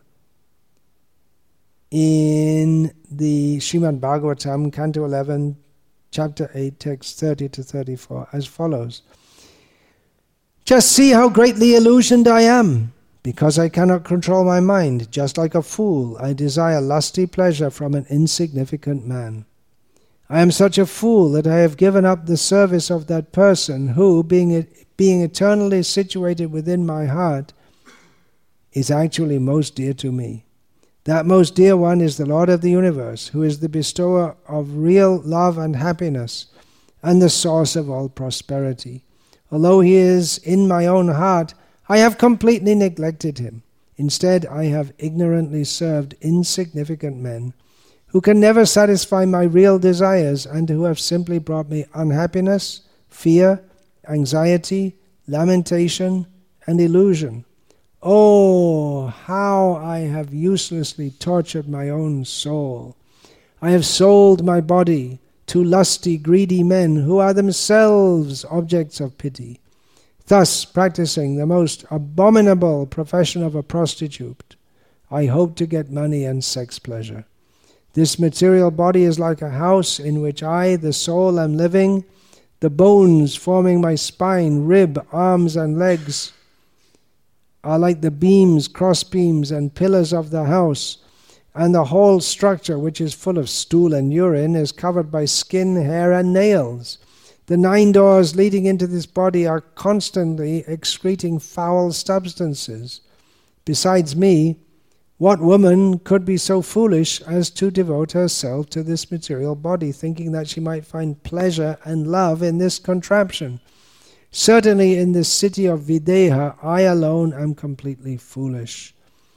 in the Srimad Bhagavatam, Canto eleven, Chapter eight, Text thirty to thirty-four, as follows. Just see how greatly illusioned I am. Because I cannot control my mind, just like a fool, I desire lusty pleasure from an insignificant man. I am such a fool that I have given up the service of that person who, being, being eternally situated within my heart, is actually most dear to me. That most dear one is the Lord of the universe, who is the bestower of real love and happiness, and the source of all prosperity. Although he is in my own heart, I have completely neglected him. Instead, I have ignorantly served insignificant men, who can never satisfy my real desires and who have simply brought me unhappiness, fear, anxiety, lamentation, and illusion. Oh, how I have uselessly tortured my own soul. I have sold my body to lusty, greedy men who are themselves objects of pity, thus practicing the most abominable profession of a prostitute. I hope to get money and sex pleasure. This material body is like a house in which I, the soul, am living. The bones forming my spine, rib, arms, and legs are like the beams, cross beams, and pillars of the house, and the whole structure, which is full of stool and urine, is covered by skin, hair, and nails. The nine doors leading into this body are constantly excreting foul substances. Besides me, What woman could be so foolish as to devote herself to this material body, thinking that she might find pleasure and love in this contraption? Certainly in this city of Videha, I alone am completely foolish.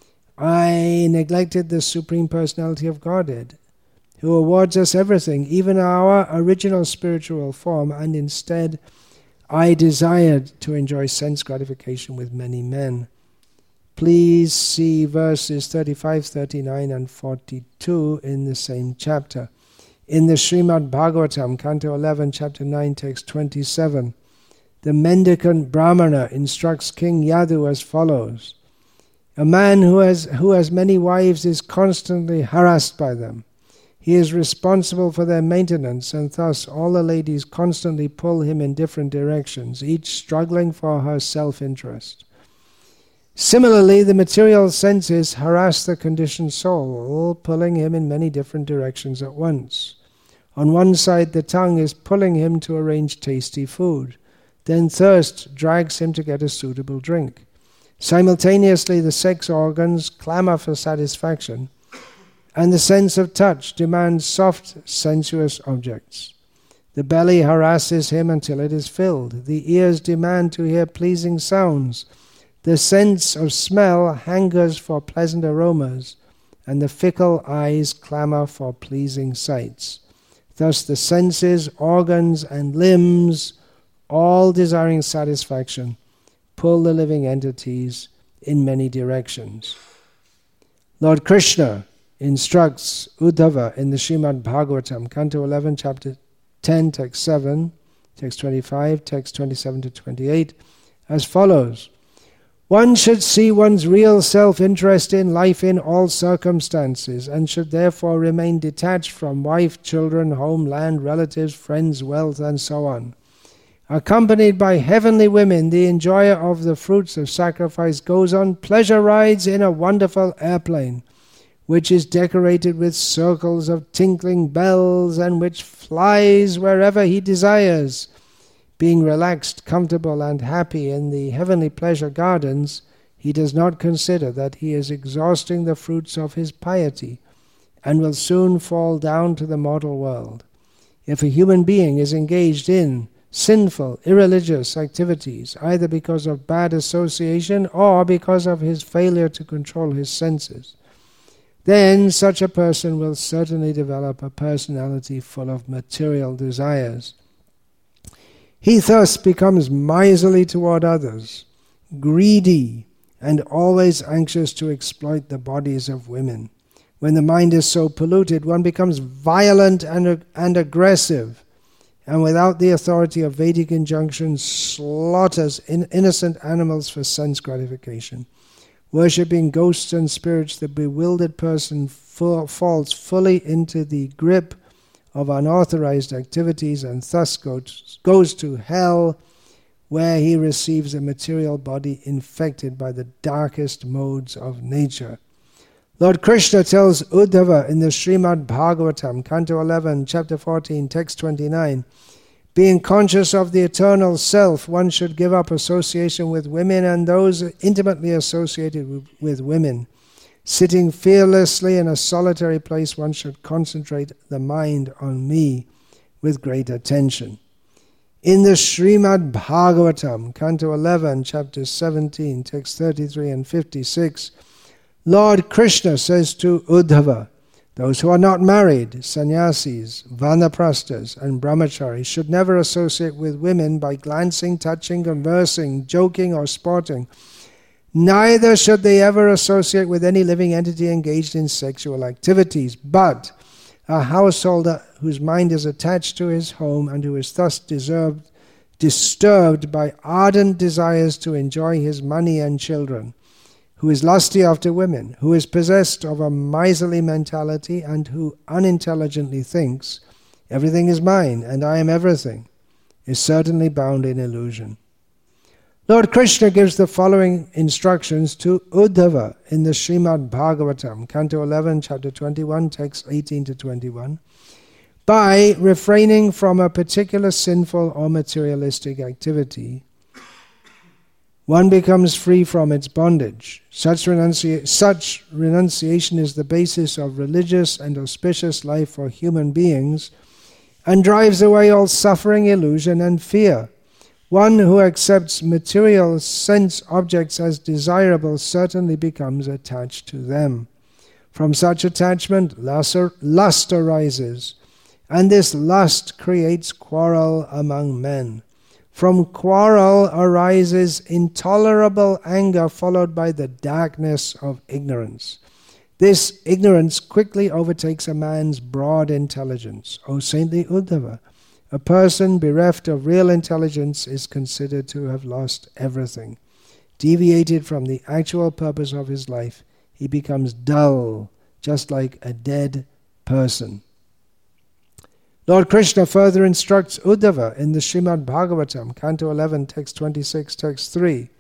I neglected the Supreme Personality of Godhead, who awards us everything, even our original spiritual form, and instead I desired to enjoy sense gratification with many men. Please see verses thirty-five, thirty-nine and forty-two in the same chapter. In the Srimad Bhagavatam, Canto eleven, Chapter nine, Text twenty-seven, the mendicant Brahmana instructs King Yadu as follows. A man who has, who has many wives is constantly harassed by them. He is responsible for their maintenance, and thus all the ladies constantly pull him in different directions, each struggling for her self-interest. Similarly, the material senses harass the conditioned soul, pulling him in many different directions at once. On one side, the tongue is pulling him to arrange tasty food. Then thirst drags him to get a suitable drink. Simultaneously, the sex organs clamor for satisfaction, and the sense of touch demands soft, sensuous objects. The belly harasses him until it is filled. The ears demand to hear pleasing sounds. The sense of smell hungers for pleasant aromas, and the fickle eyes clamor for pleasing sights. Thus the senses, organs, and limbs, all desiring satisfaction, pull the living entities in many directions. Lord Krishna instructs Uddhava in the Srimad Bhagavatam, Canto eleven, Chapter ten, Text seven, Text twenty-five, Text twenty-seven to twenty-eight, as follows. One should see one's real self-interest in life in all circumstances, and should therefore remain detached from wife, children, home, land, relatives, friends, wealth, and so on. Accompanied by heavenly women, the enjoyer of the fruits of sacrifice goes on pleasure rides in a wonderful airplane, which is decorated with circles of tinkling bells and which flies wherever he desires. Being relaxed, comfortable, and happy in the heavenly pleasure gardens, he does not consider that he is exhausting the fruits of his piety and will soon fall down to the mortal world. If a human being is engaged in sinful, irreligious activities, either because of bad association or because of his failure to control his senses, then such a person will certainly develop a personality full of material desires. He thus becomes miserly toward others, greedy, and always anxious to exploit the bodies of women. When the mind is so polluted, one becomes violent and, and aggressive, and without the authority of Vedic injunctions, slaughters in innocent animals for sense gratification. Worshipping ghosts and spirits, the bewildered person full, falls fully into the grip of unauthorized activities and thus goes, goes to hell, where he receives a material body infected by the darkest modes of nature. Lord Krishna tells Uddhava in the Srimad Bhagavatam, Canto eleven, Chapter fourteen, Text twenty-nine, being conscious of the eternal self, one should give up association with women and those intimately associated with, with women. Sitting fearlessly in a solitary place, one should concentrate the mind on me with great attention. In the Srimad Bhagavatam, Canto eleven, Chapter seventeen, Text thirty-three and fifty-six, Lord Krishna says to Uddhava, those who are not married, sannyasis, vanaprasthas, and brahmacharis, should never associate with women by glancing, touching, conversing, joking, or sporting. Neither should they ever associate with any living entity engaged in sexual activities, but a householder whose mind is attached to his home and who is thus deserved, disturbed by ardent desires to enjoy his money and children, who is lusty after women, who is possessed of a miserly mentality, and who unintelligently thinks, everything is mine and I am everything, is certainly bound in illusion. Lord Krishna gives the following instructions to Uddhava in the Srimad Bhagavatam, Canto eleven, Chapter twenty-one, Text eighteen to twenty-one. By refraining from a particular sinful or materialistic activity, one becomes free from its bondage. Such, renunci- such renunciation is the basis of religious and auspicious life for human beings and drives away all suffering, illusion, and fear. One who accepts material sense objects as desirable certainly becomes attached to them. From such attachment, lust arises, and this lust creates quarrel among men. From quarrel arises intolerable anger followed by the darkness of ignorance. This ignorance quickly overtakes a man's broad intelligence. O saintly Uddhava, a person bereft of real intelligence is considered to have lost everything. Deviated from the actual purpose of his life, he becomes dull, just like a dead person. Lord Krishna further instructs Uddhava in the Srimad Bhagavatam, Canto eleven, Text twenty-six, Text three.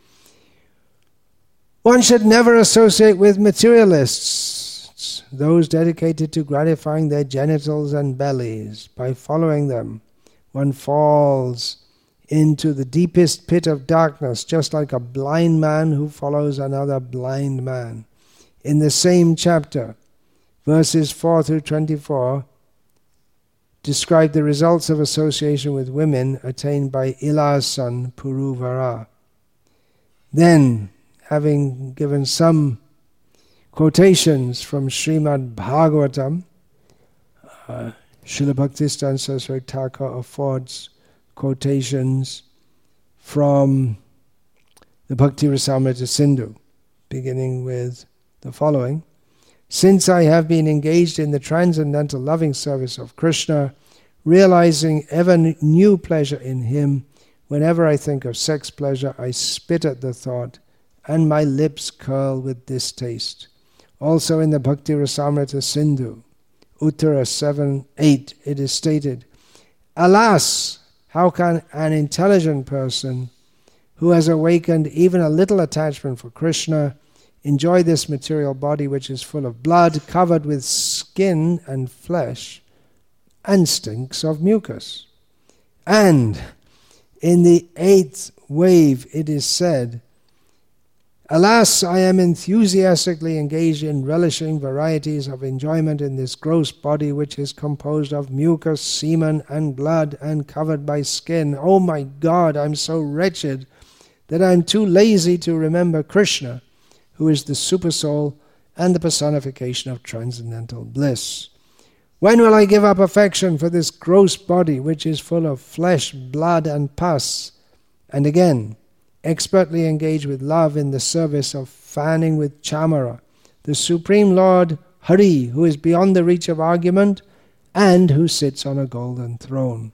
One should never associate with materialists, those dedicated to gratifying their genitals and bellies. By following them, one falls into the deepest pit of darkness, just like a blind man who follows another blind man. In the same chapter, verses four through twenty-four, describe the results of association with women attained by Ila's son Puruvara. Then, having given some quotations from Srimad Bhagavatam, uh, Srila Bhaktisiddhanta Saraswati Thakur affords quotations from the Bhakti Rasamrita Sindhu, beginning with the following. Since I have been engaged in the transcendental loving service of Krishna, realizing ever new pleasure in him, whenever I think of sex pleasure, I spit at the thought, and my lips curl with distaste. Also in the Bhakti Rasamrita Sindhu, Uttara seven eight, it is stated, alas, how can an intelligent person who has awakened even a little attachment for Krishna enjoy this material body which is full of blood, covered with skin and flesh, and stinks of mucus. And in the eighth wave it is said, alas, I am enthusiastically engaged in relishing varieties of enjoyment in this gross body which is composed of mucus, semen, and blood, and covered by skin. Oh my God, I'm so wretched that I'm too lazy to remember Krishna, who is the Supersoul and the personification of transcendental bliss. When will I give up affection for this gross body which is full of flesh, blood, and pus, and again, expertly engage with love in the service of fanning with chamara, the Supreme Lord Hari, who is beyond the reach of argument and who sits on a golden throne.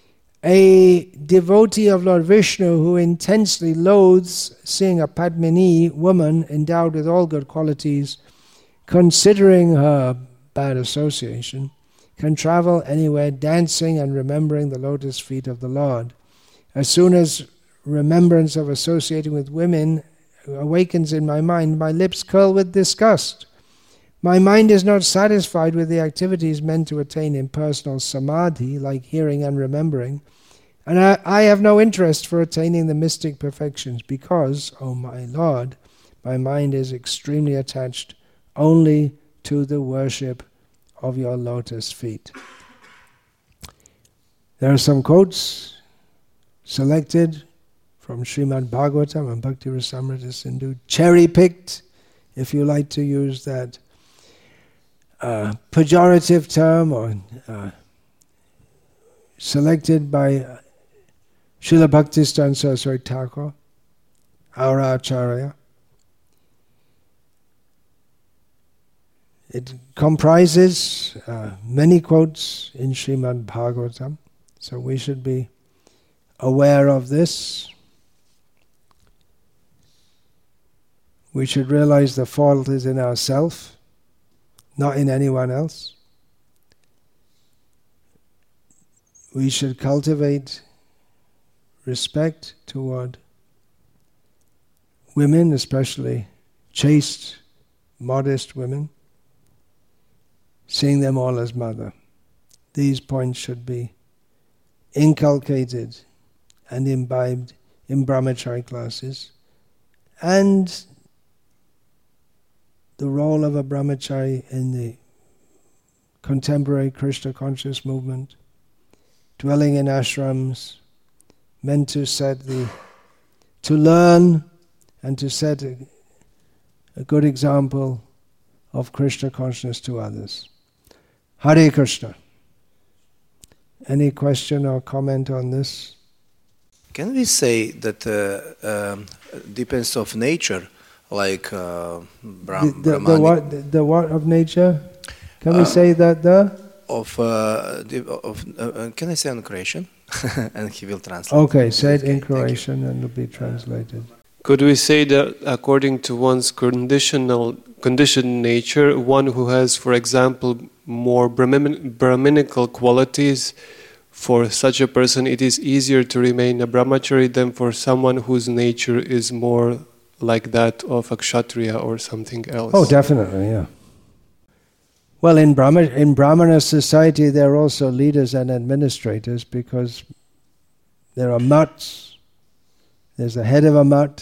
A devotee of Lord Vishnu who intensely loathes seeing a Padmini woman endowed with all good qualities, considering her bad association, can travel anywhere dancing and remembering the lotus feet of the Lord. As soon as remembrance of associating with women awakens in my mind, my lips curl with disgust. My mind is not satisfied with the activities meant to attain impersonal samadhi, like hearing and remembering, and I, I have no interest for attaining the mystic perfections because, O my Lord, my mind is extremely attached only to the worship of your lotus feet. There are some quotes selected from Srimad Bhagavatam and Bhakti Rasamrita Sindhu, cherry-picked, if you like to use that uh, pejorative term, or uh, selected by uh, Srila Bhaktisiddhanta Saraswati Thakur, our Acharya. It comprises uh, many quotes in Srimad Bhagavatam, so we should be aware of this. We should realize the fault is in ourselves, not in anyone else. We should cultivate respect toward women, especially chaste, modest women, seeing them all as mother. These points should be inculcated and imbibed in brahmachari classes and the role of a brahmachari in the contemporary Krishna conscious movement, dwelling in ashrams, meant to set the, to learn and to set a, a good example of Krishna consciousness to others. Hare Krishna. Any question or comment on this? Can we say that uh, um, depends of nature, like uh, Brahm, the, the, the what? The, the what of nature? Can we uh, say that the? Of, uh, the, of uh, can I say in Croatian? And he will translate. Okay, say it in Croatian and it'll be translated. Could we say that according to one's conditional conditioned nature, one who has, for example, more Brahmin, Brahminical qualities, for such a person it is easier to remain a brahmachari than for someone whose nature is more like that of a kshatriya or something else? Oh, definitely, yeah. Well, in Brahma, in Brahmana society there are also leaders and administrators, because there are mutts, there's the head of a mutt,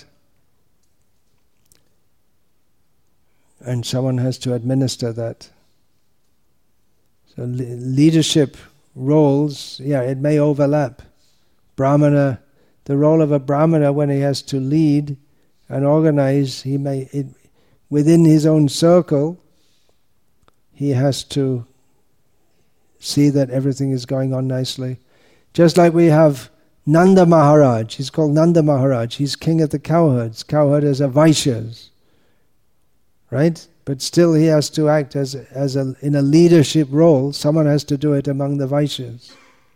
and someone has to administer that. So le- leadership roles, yeah, it may overlap. Brahmana, the role of a Brahmana when he has to lead and organize, he may, it, within his own circle, he has to see that everything is going on nicely. Just like we have Nanda Maharaj, he's called Nanda Maharaj, he's king of the cowherds. Cowherders are Vaishyas, right? But still he has to act as, as a, in a leadership role. Someone has to do it among the Vaishyas.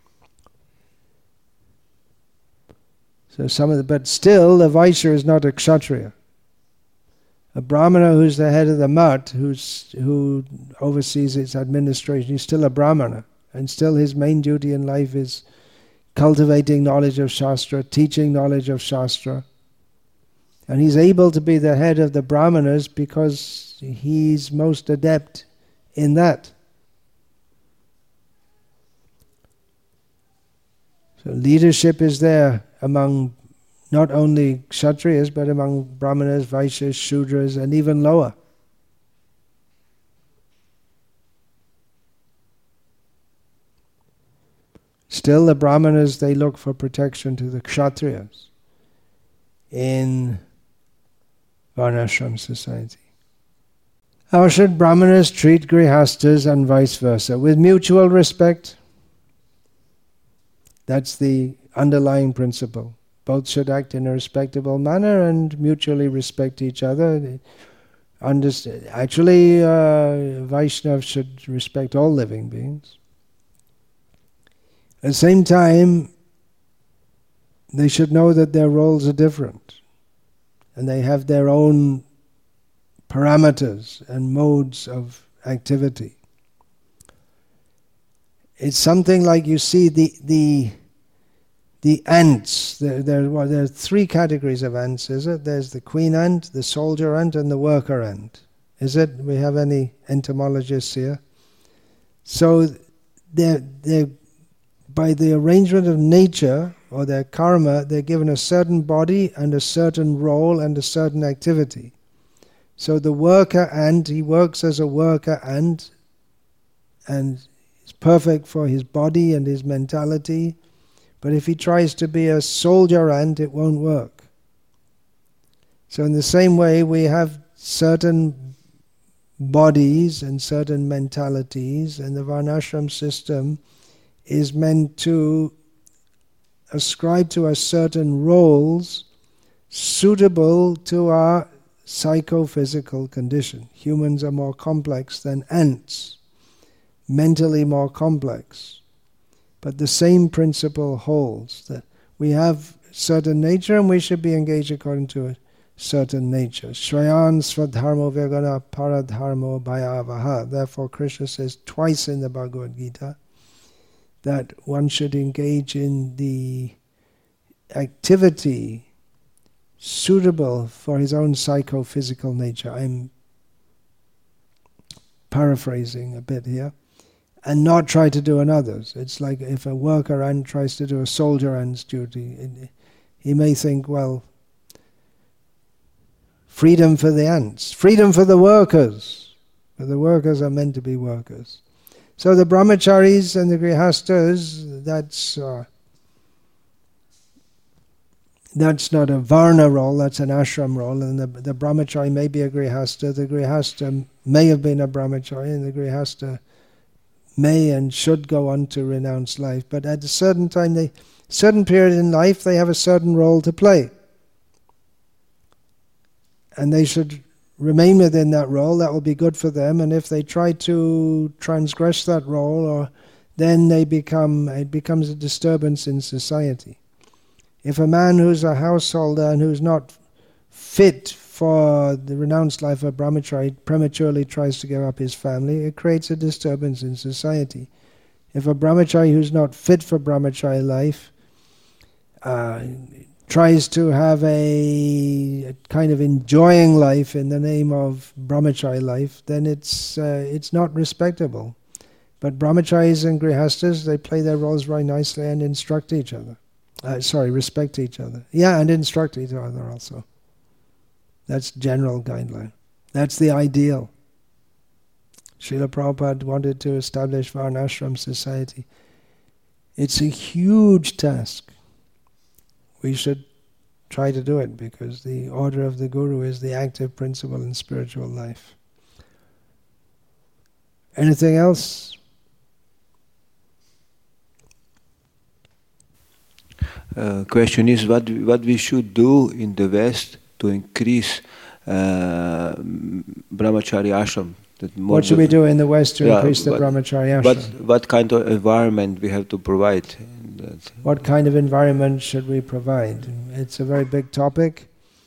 So some of the, but still the Vaishya is not a Kshatriya. A Brahmana who's the head of the mutt, who's, who oversees its administration, he's still a Brahmana. And still his main duty in life is cultivating knowledge of Shastra, teaching knowledge of Shastra. And he's able to be the head of the Brahmanas because he's most adept in that. So leadership is there among not only Kshatriyas, but among Brahmanas, Vaishyas, Shudras, and even lower. Still the Brahmanas, they look for protection to the Kshatriyas in Varnashram society. How should Brahmanas treat Grihastas and vice versa? With mutual respect. That's the underlying principle. Both should act in a respectable manner and mutually respect each other. Understand. Actually, uh, Vaishnavas should respect all living beings. At the same time, they should know that their roles are different. And they have their own parameters and modes of activity. It's something like you see the the the ants. There, there, well, there are three categories of ants, is it? There's the queen ant, the soldier ant, and the worker ant. Is it? We have any entomologists here? So they're, they're, by the arrangement of nature, or their karma, they're given a certain body and a certain role and a certain activity. So the worker ant, he works as a worker ant, and is perfect for his body and his mentality. But if he tries to be a soldier ant, it won't work. So in the same way, we have certain bodies and certain mentalities, and the Varnashram system is meant to ascribe to us certain roles suitable to our psychophysical condition. Humans are more complex than ants, mentally more complex. But the same principle holds, that we have certain nature and we should be engaged according to a certain nature. Shrayan svadharmo vegana paradharmo bhayavaha. Therefore Krishna says twice in the Bhagavad Gita that one should engage in the activity suitable for his own psychophysical nature. I'm paraphrasing a bit here. And not try to do another's. It's like if a worker ant tries to do a soldier ant's duty, it, he may think, well, freedom for the ants, freedom for the workers. But the workers are meant to be workers. So the brahmacharis and the grihastas, that's uh, that's not a varna role, that's an ashram role, and the, the brahmachari may be a grihasta, the grihasta may have been a brahmachari, and the grihasta may and should go on to renounce life. But at a certain time, they certain period in life, they have a certain role to play. And they should remain within that role. That will be good for them. And if they try to transgress that role, or then they become it becomes a disturbance in society. If a man who's a householder and who's not fit for the renounced life of brahmachari prematurely tries to give up his family, it creates a disturbance in society. If a brahmachari who's not fit for brahmachari life uh, tries to have a, a kind of enjoying life in the name of brahmachari life, then it's uh, it's not respectable. But brahmacharis and grihastas, they play their roles very nicely and instruct each other. Uh, sorry, respect each other. Yeah, and instruct each other also. That's general guideline. That's the ideal. Srila Prabhupada wanted to establish Varnashram society. It's a huge task. We should try to do it because the order of the Guru is the active principle in spiritual life. Anything else? Uh, question is what what we should do in the West to increase uh, brahmachari ashram. That What should we do in the West to yeah, increase the but, brahmachari ashram? What what kind of environment we have to provide? That? What kind of environment should we provide? It's a very big topic.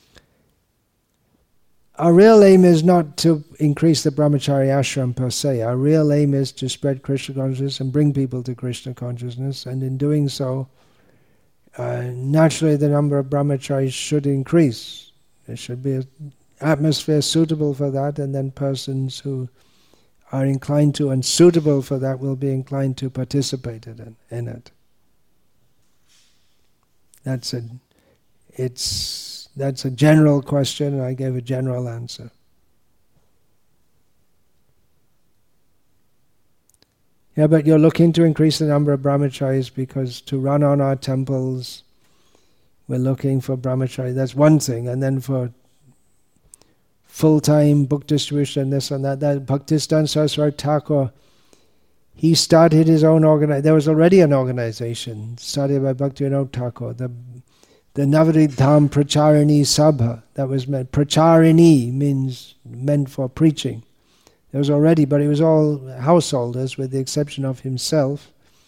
Our real aim is not to increase the brahmachari ashram per se. Our real aim is to spread Krishna consciousness and bring people to Krishna consciousness, and in doing so, uh, naturally the number of brahmacharis should increase. There should be an atmosphere suitable for that, and then persons who are inclined to and suitable for that will be inclined to participate in, in it. That's a, it's, that's a general question, and I gave a general answer. Yeah, but you're looking to increase the number of brahmacharis because to run on our temples, we're looking for brahmachari. That's one thing, and then for full-time book distribution, this and that. That Bhaktisiddhanta Saraswati Thakur, he started his own organization. There was already an organization started by Bhaktivinoda Thakur, the the Navadvip Dham Pracharini Sabha. That was meant. Pracharini means meant for preaching. There was already, but it was all householders, with the exception of himself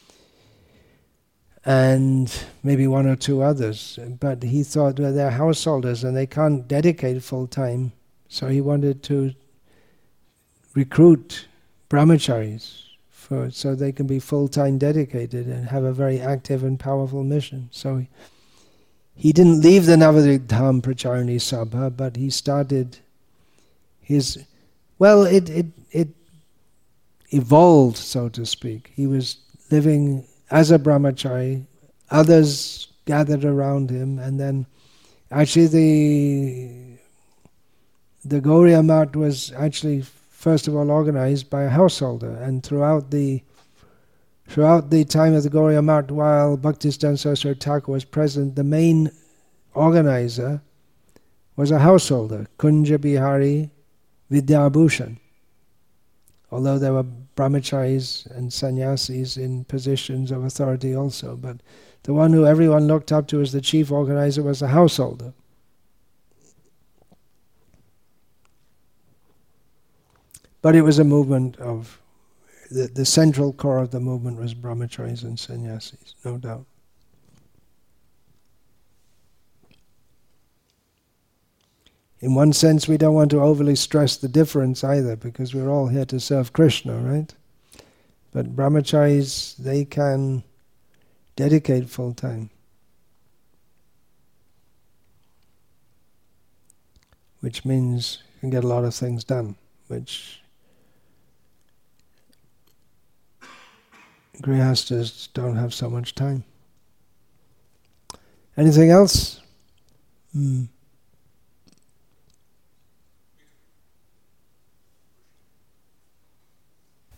and maybe one or two others. But he thought, well, they're householders and they can't dedicate full time. So he wanted to recruit brahmacharis for, so they can be full-time dedicated and have a very active and powerful mission. So he, he didn't leave the Navadvip Dham Pracharini Sabha, but he started his, well, it, it, it evolved, so to speak. He was living as a brahmachari, others gathered around him, and then actually the The Gauriya Math was actually first of all organized by a householder, and throughout the throughout the time of the Gauriya Math, while Bhaktisiddhanta Saraswati Thakur was present, the main organizer was a householder, Kunja Bihari Vidyabhushan. Although there were brahmacharis and sannyasis in positions of authority also, but the one who everyone looked up to as the chief organizer was a householder. But it was a movement of, the, the central core of the movement was brahmacharis and sannyasis, no doubt. In one sense, we don't want to overly stress the difference either, because we're all here to serve Krishna, right? But brahmacharis, they can dedicate full time, which means you can get a lot of things done, which grihastas don't have so much time. Anything else? Hmm.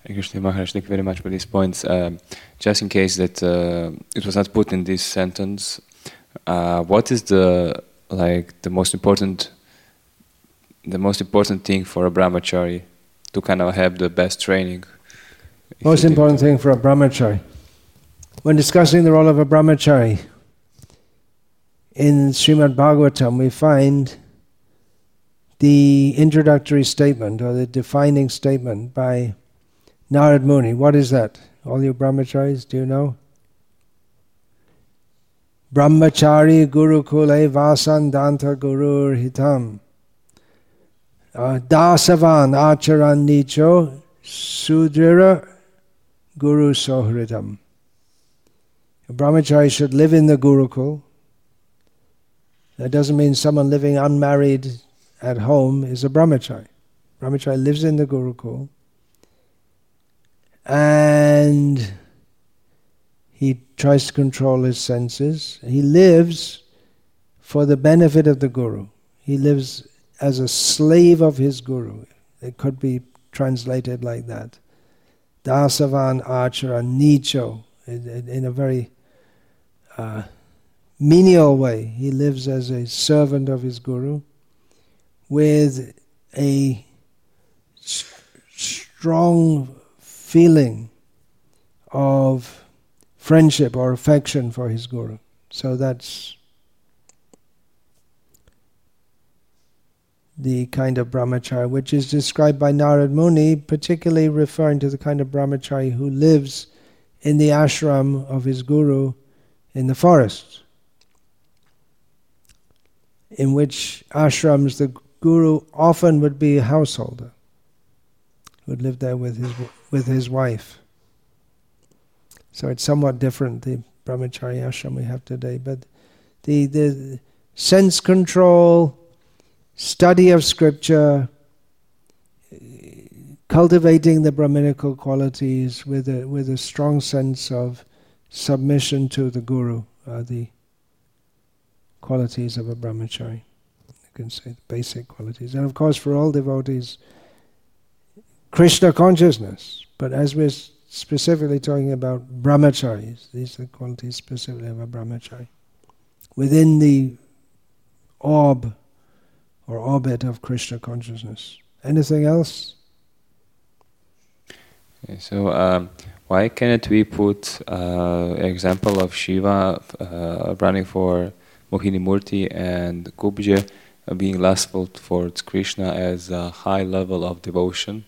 Krishna Maharaj, thank you very much for these points. Um, just in case that uh, it was not put in this sentence, uh, what is the like the most important, the most important thing for a brahmachari to kind of have the best training? Most important thing for a brahmachari, when discussing the role of a brahmachari, in Srimad Bhagavatam we find the introductory statement or the defining statement by Narad Muni. What is that? All you brahmacharis, do you know? Brahmachari gurukule vasandanta gurur hitam uh, dasavan acharan nicho sudrira guru sohritam. A brahmachari should live in the Gurukul. That doesn't mean someone living unmarried at home is a brahmachari. Brahmachari lives in the Gurukul and he tries to control his senses. He lives for the benefit of the Guru. He lives as a slave of his Guru. It could be translated like that. Dasavan achara nicho, in, in a very uh, menial way. He lives as a servant of his Guru with a st- strong feeling of friendship or affection for his Guru. So that's the kind of brahmachari which is described by Narad Muni, particularly referring to the kind of brahmachari who lives in the ashram of his Guru in the forest, in which ashrams the Guru often would be a householder, would live there with his with his wife. So it's somewhat different, the brahmachari ashram we have today. But the, the sense control, study of scripture, cultivating the Brahminical qualities with a, with a strong sense of submission to the Guru are the qualities of a brahmachari. You can say the basic qualities. And of course for all devotees, Krishna consciousness. But as we're specifically talking about brahmacharis, these are the qualities specifically of a brahmachari, within the orb or orbit of Krishna consciousness. Anything else? Okay, so um, why cannot we put uh, example of Shiva uh, running for Mohini Murti and Kubja uh, being lustful towards Krishna as a high level of devotion?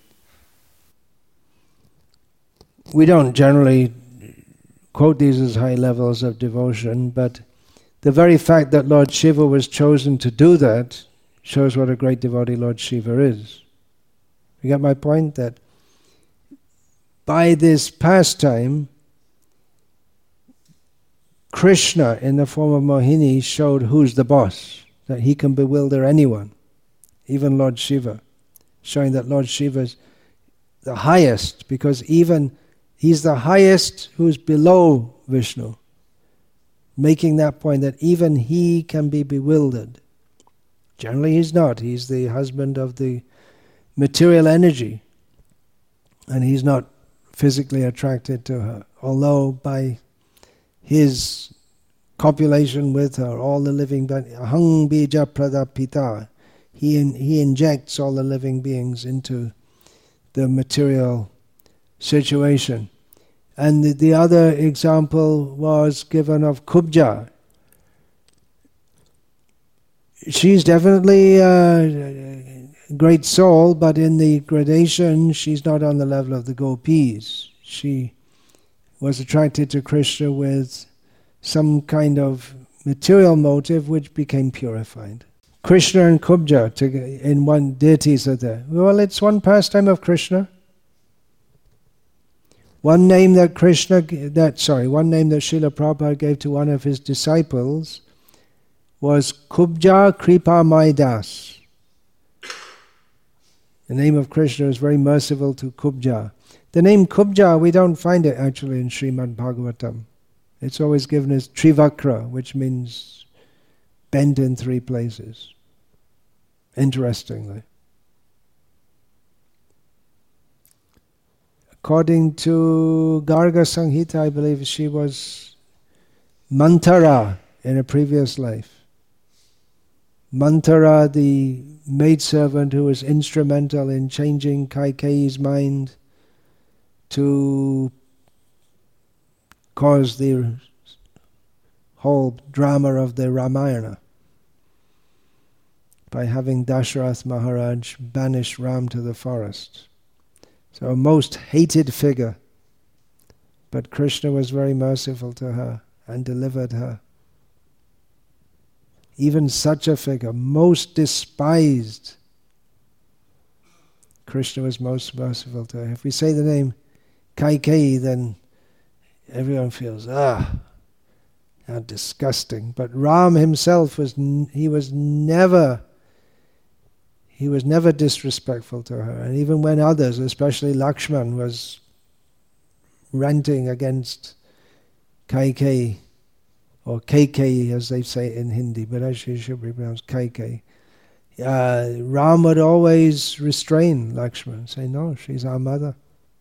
We don't generally quote these as high levels of devotion, but the very fact that Lord Shiva was chosen to do that shows what a great devotee Lord Shiva is. You get my point? That by this pastime, Krishna in the form of Mohini showed who's the boss, that he can bewilder anyone, even Lord Shiva, showing that Lord Shiva is the highest, because even he's the highest who's below Vishnu, making that point that even he can be bewildered. Generally he's not. He's the husband of the material energy, and he's not physically attracted to her, although by his copulation with her, all the living beings, ahang bija pradapita, he, in, he injects all the living beings into the material situation. And the, the other example was given of Kubja. She's definitely a great soul, but in the gradation she's not on the level of the gopis. She was attracted to Krishna with some kind of material motive which became purified. Krishna and Kubja to, in one deities are there. Well, it's one pastime of Krishna. One name that Krishna, that sorry, one name that Srila Prabhupada gave to one of his disciples was Kubja Kripa Mai Das. The name of Krishna is very merciful to Kubja. The name Kubja, we don't find it actually in Srimad Bhagavatam. It's always given as Trivakra, which means bent in three places. Interestingly. According to Garga Samhita, I believe she was Mantara in a previous life. Mantara, the maidservant who was instrumental in changing Kaikeyi's mind to cause the whole drama of the Ramayana by having Dasharath Maharaj banish Ram to the forest. So a most hated figure, but Krishna was very merciful to her and delivered her. Even such a figure, most despised, Krishna was most merciful to her. If we say the name Kaikeyi, then everyone feels, ah, how disgusting. But Ram himself was, he was never, he was never disrespectful to her. And even when others, especially Lakshman, was ranting against Kaikeyi, or Kaikeyi as they say in Hindi, but actually it should be pronounced Kaikeyi. Uh, Ram would always restrain Lakshman, say, no, she's our mother.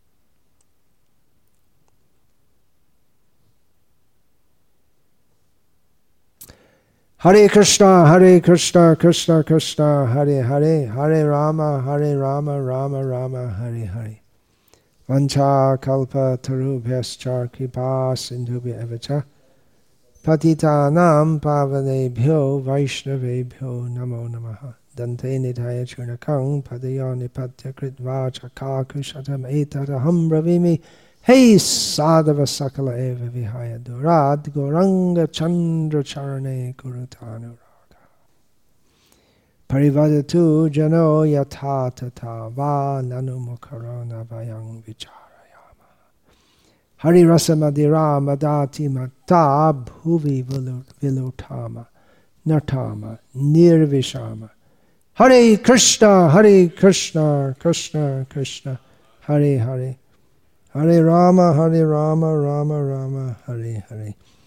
Hare Krishna, Hare Krishna, Krishna Krishna, Hare Hare, Hare Rama, Hare Rama, Rama Rama, Hare Hare. Vancha kalpa tarubhyascha kripa sindhubhya evacha patitanam pavanebhyo vaishnavebhyo namo namaha. Dante nidhaya churnakang padayo nipatya kritva chakakushatam etataham bravimi. Hey sadhava sakala eva vihaya durad goranga chandra charane kurutanuraga. Parivadatu jano yatha tata va nanumukarana vayang vicharayama. Hari rasa madira madati matta bhuvi vilutama nartama nirvishama. Hare Krishna, Hare Krishna, Krishna Krishna, Hare Hare. Hare Rama, Hare Rama, Rama Rama, Hare Hare.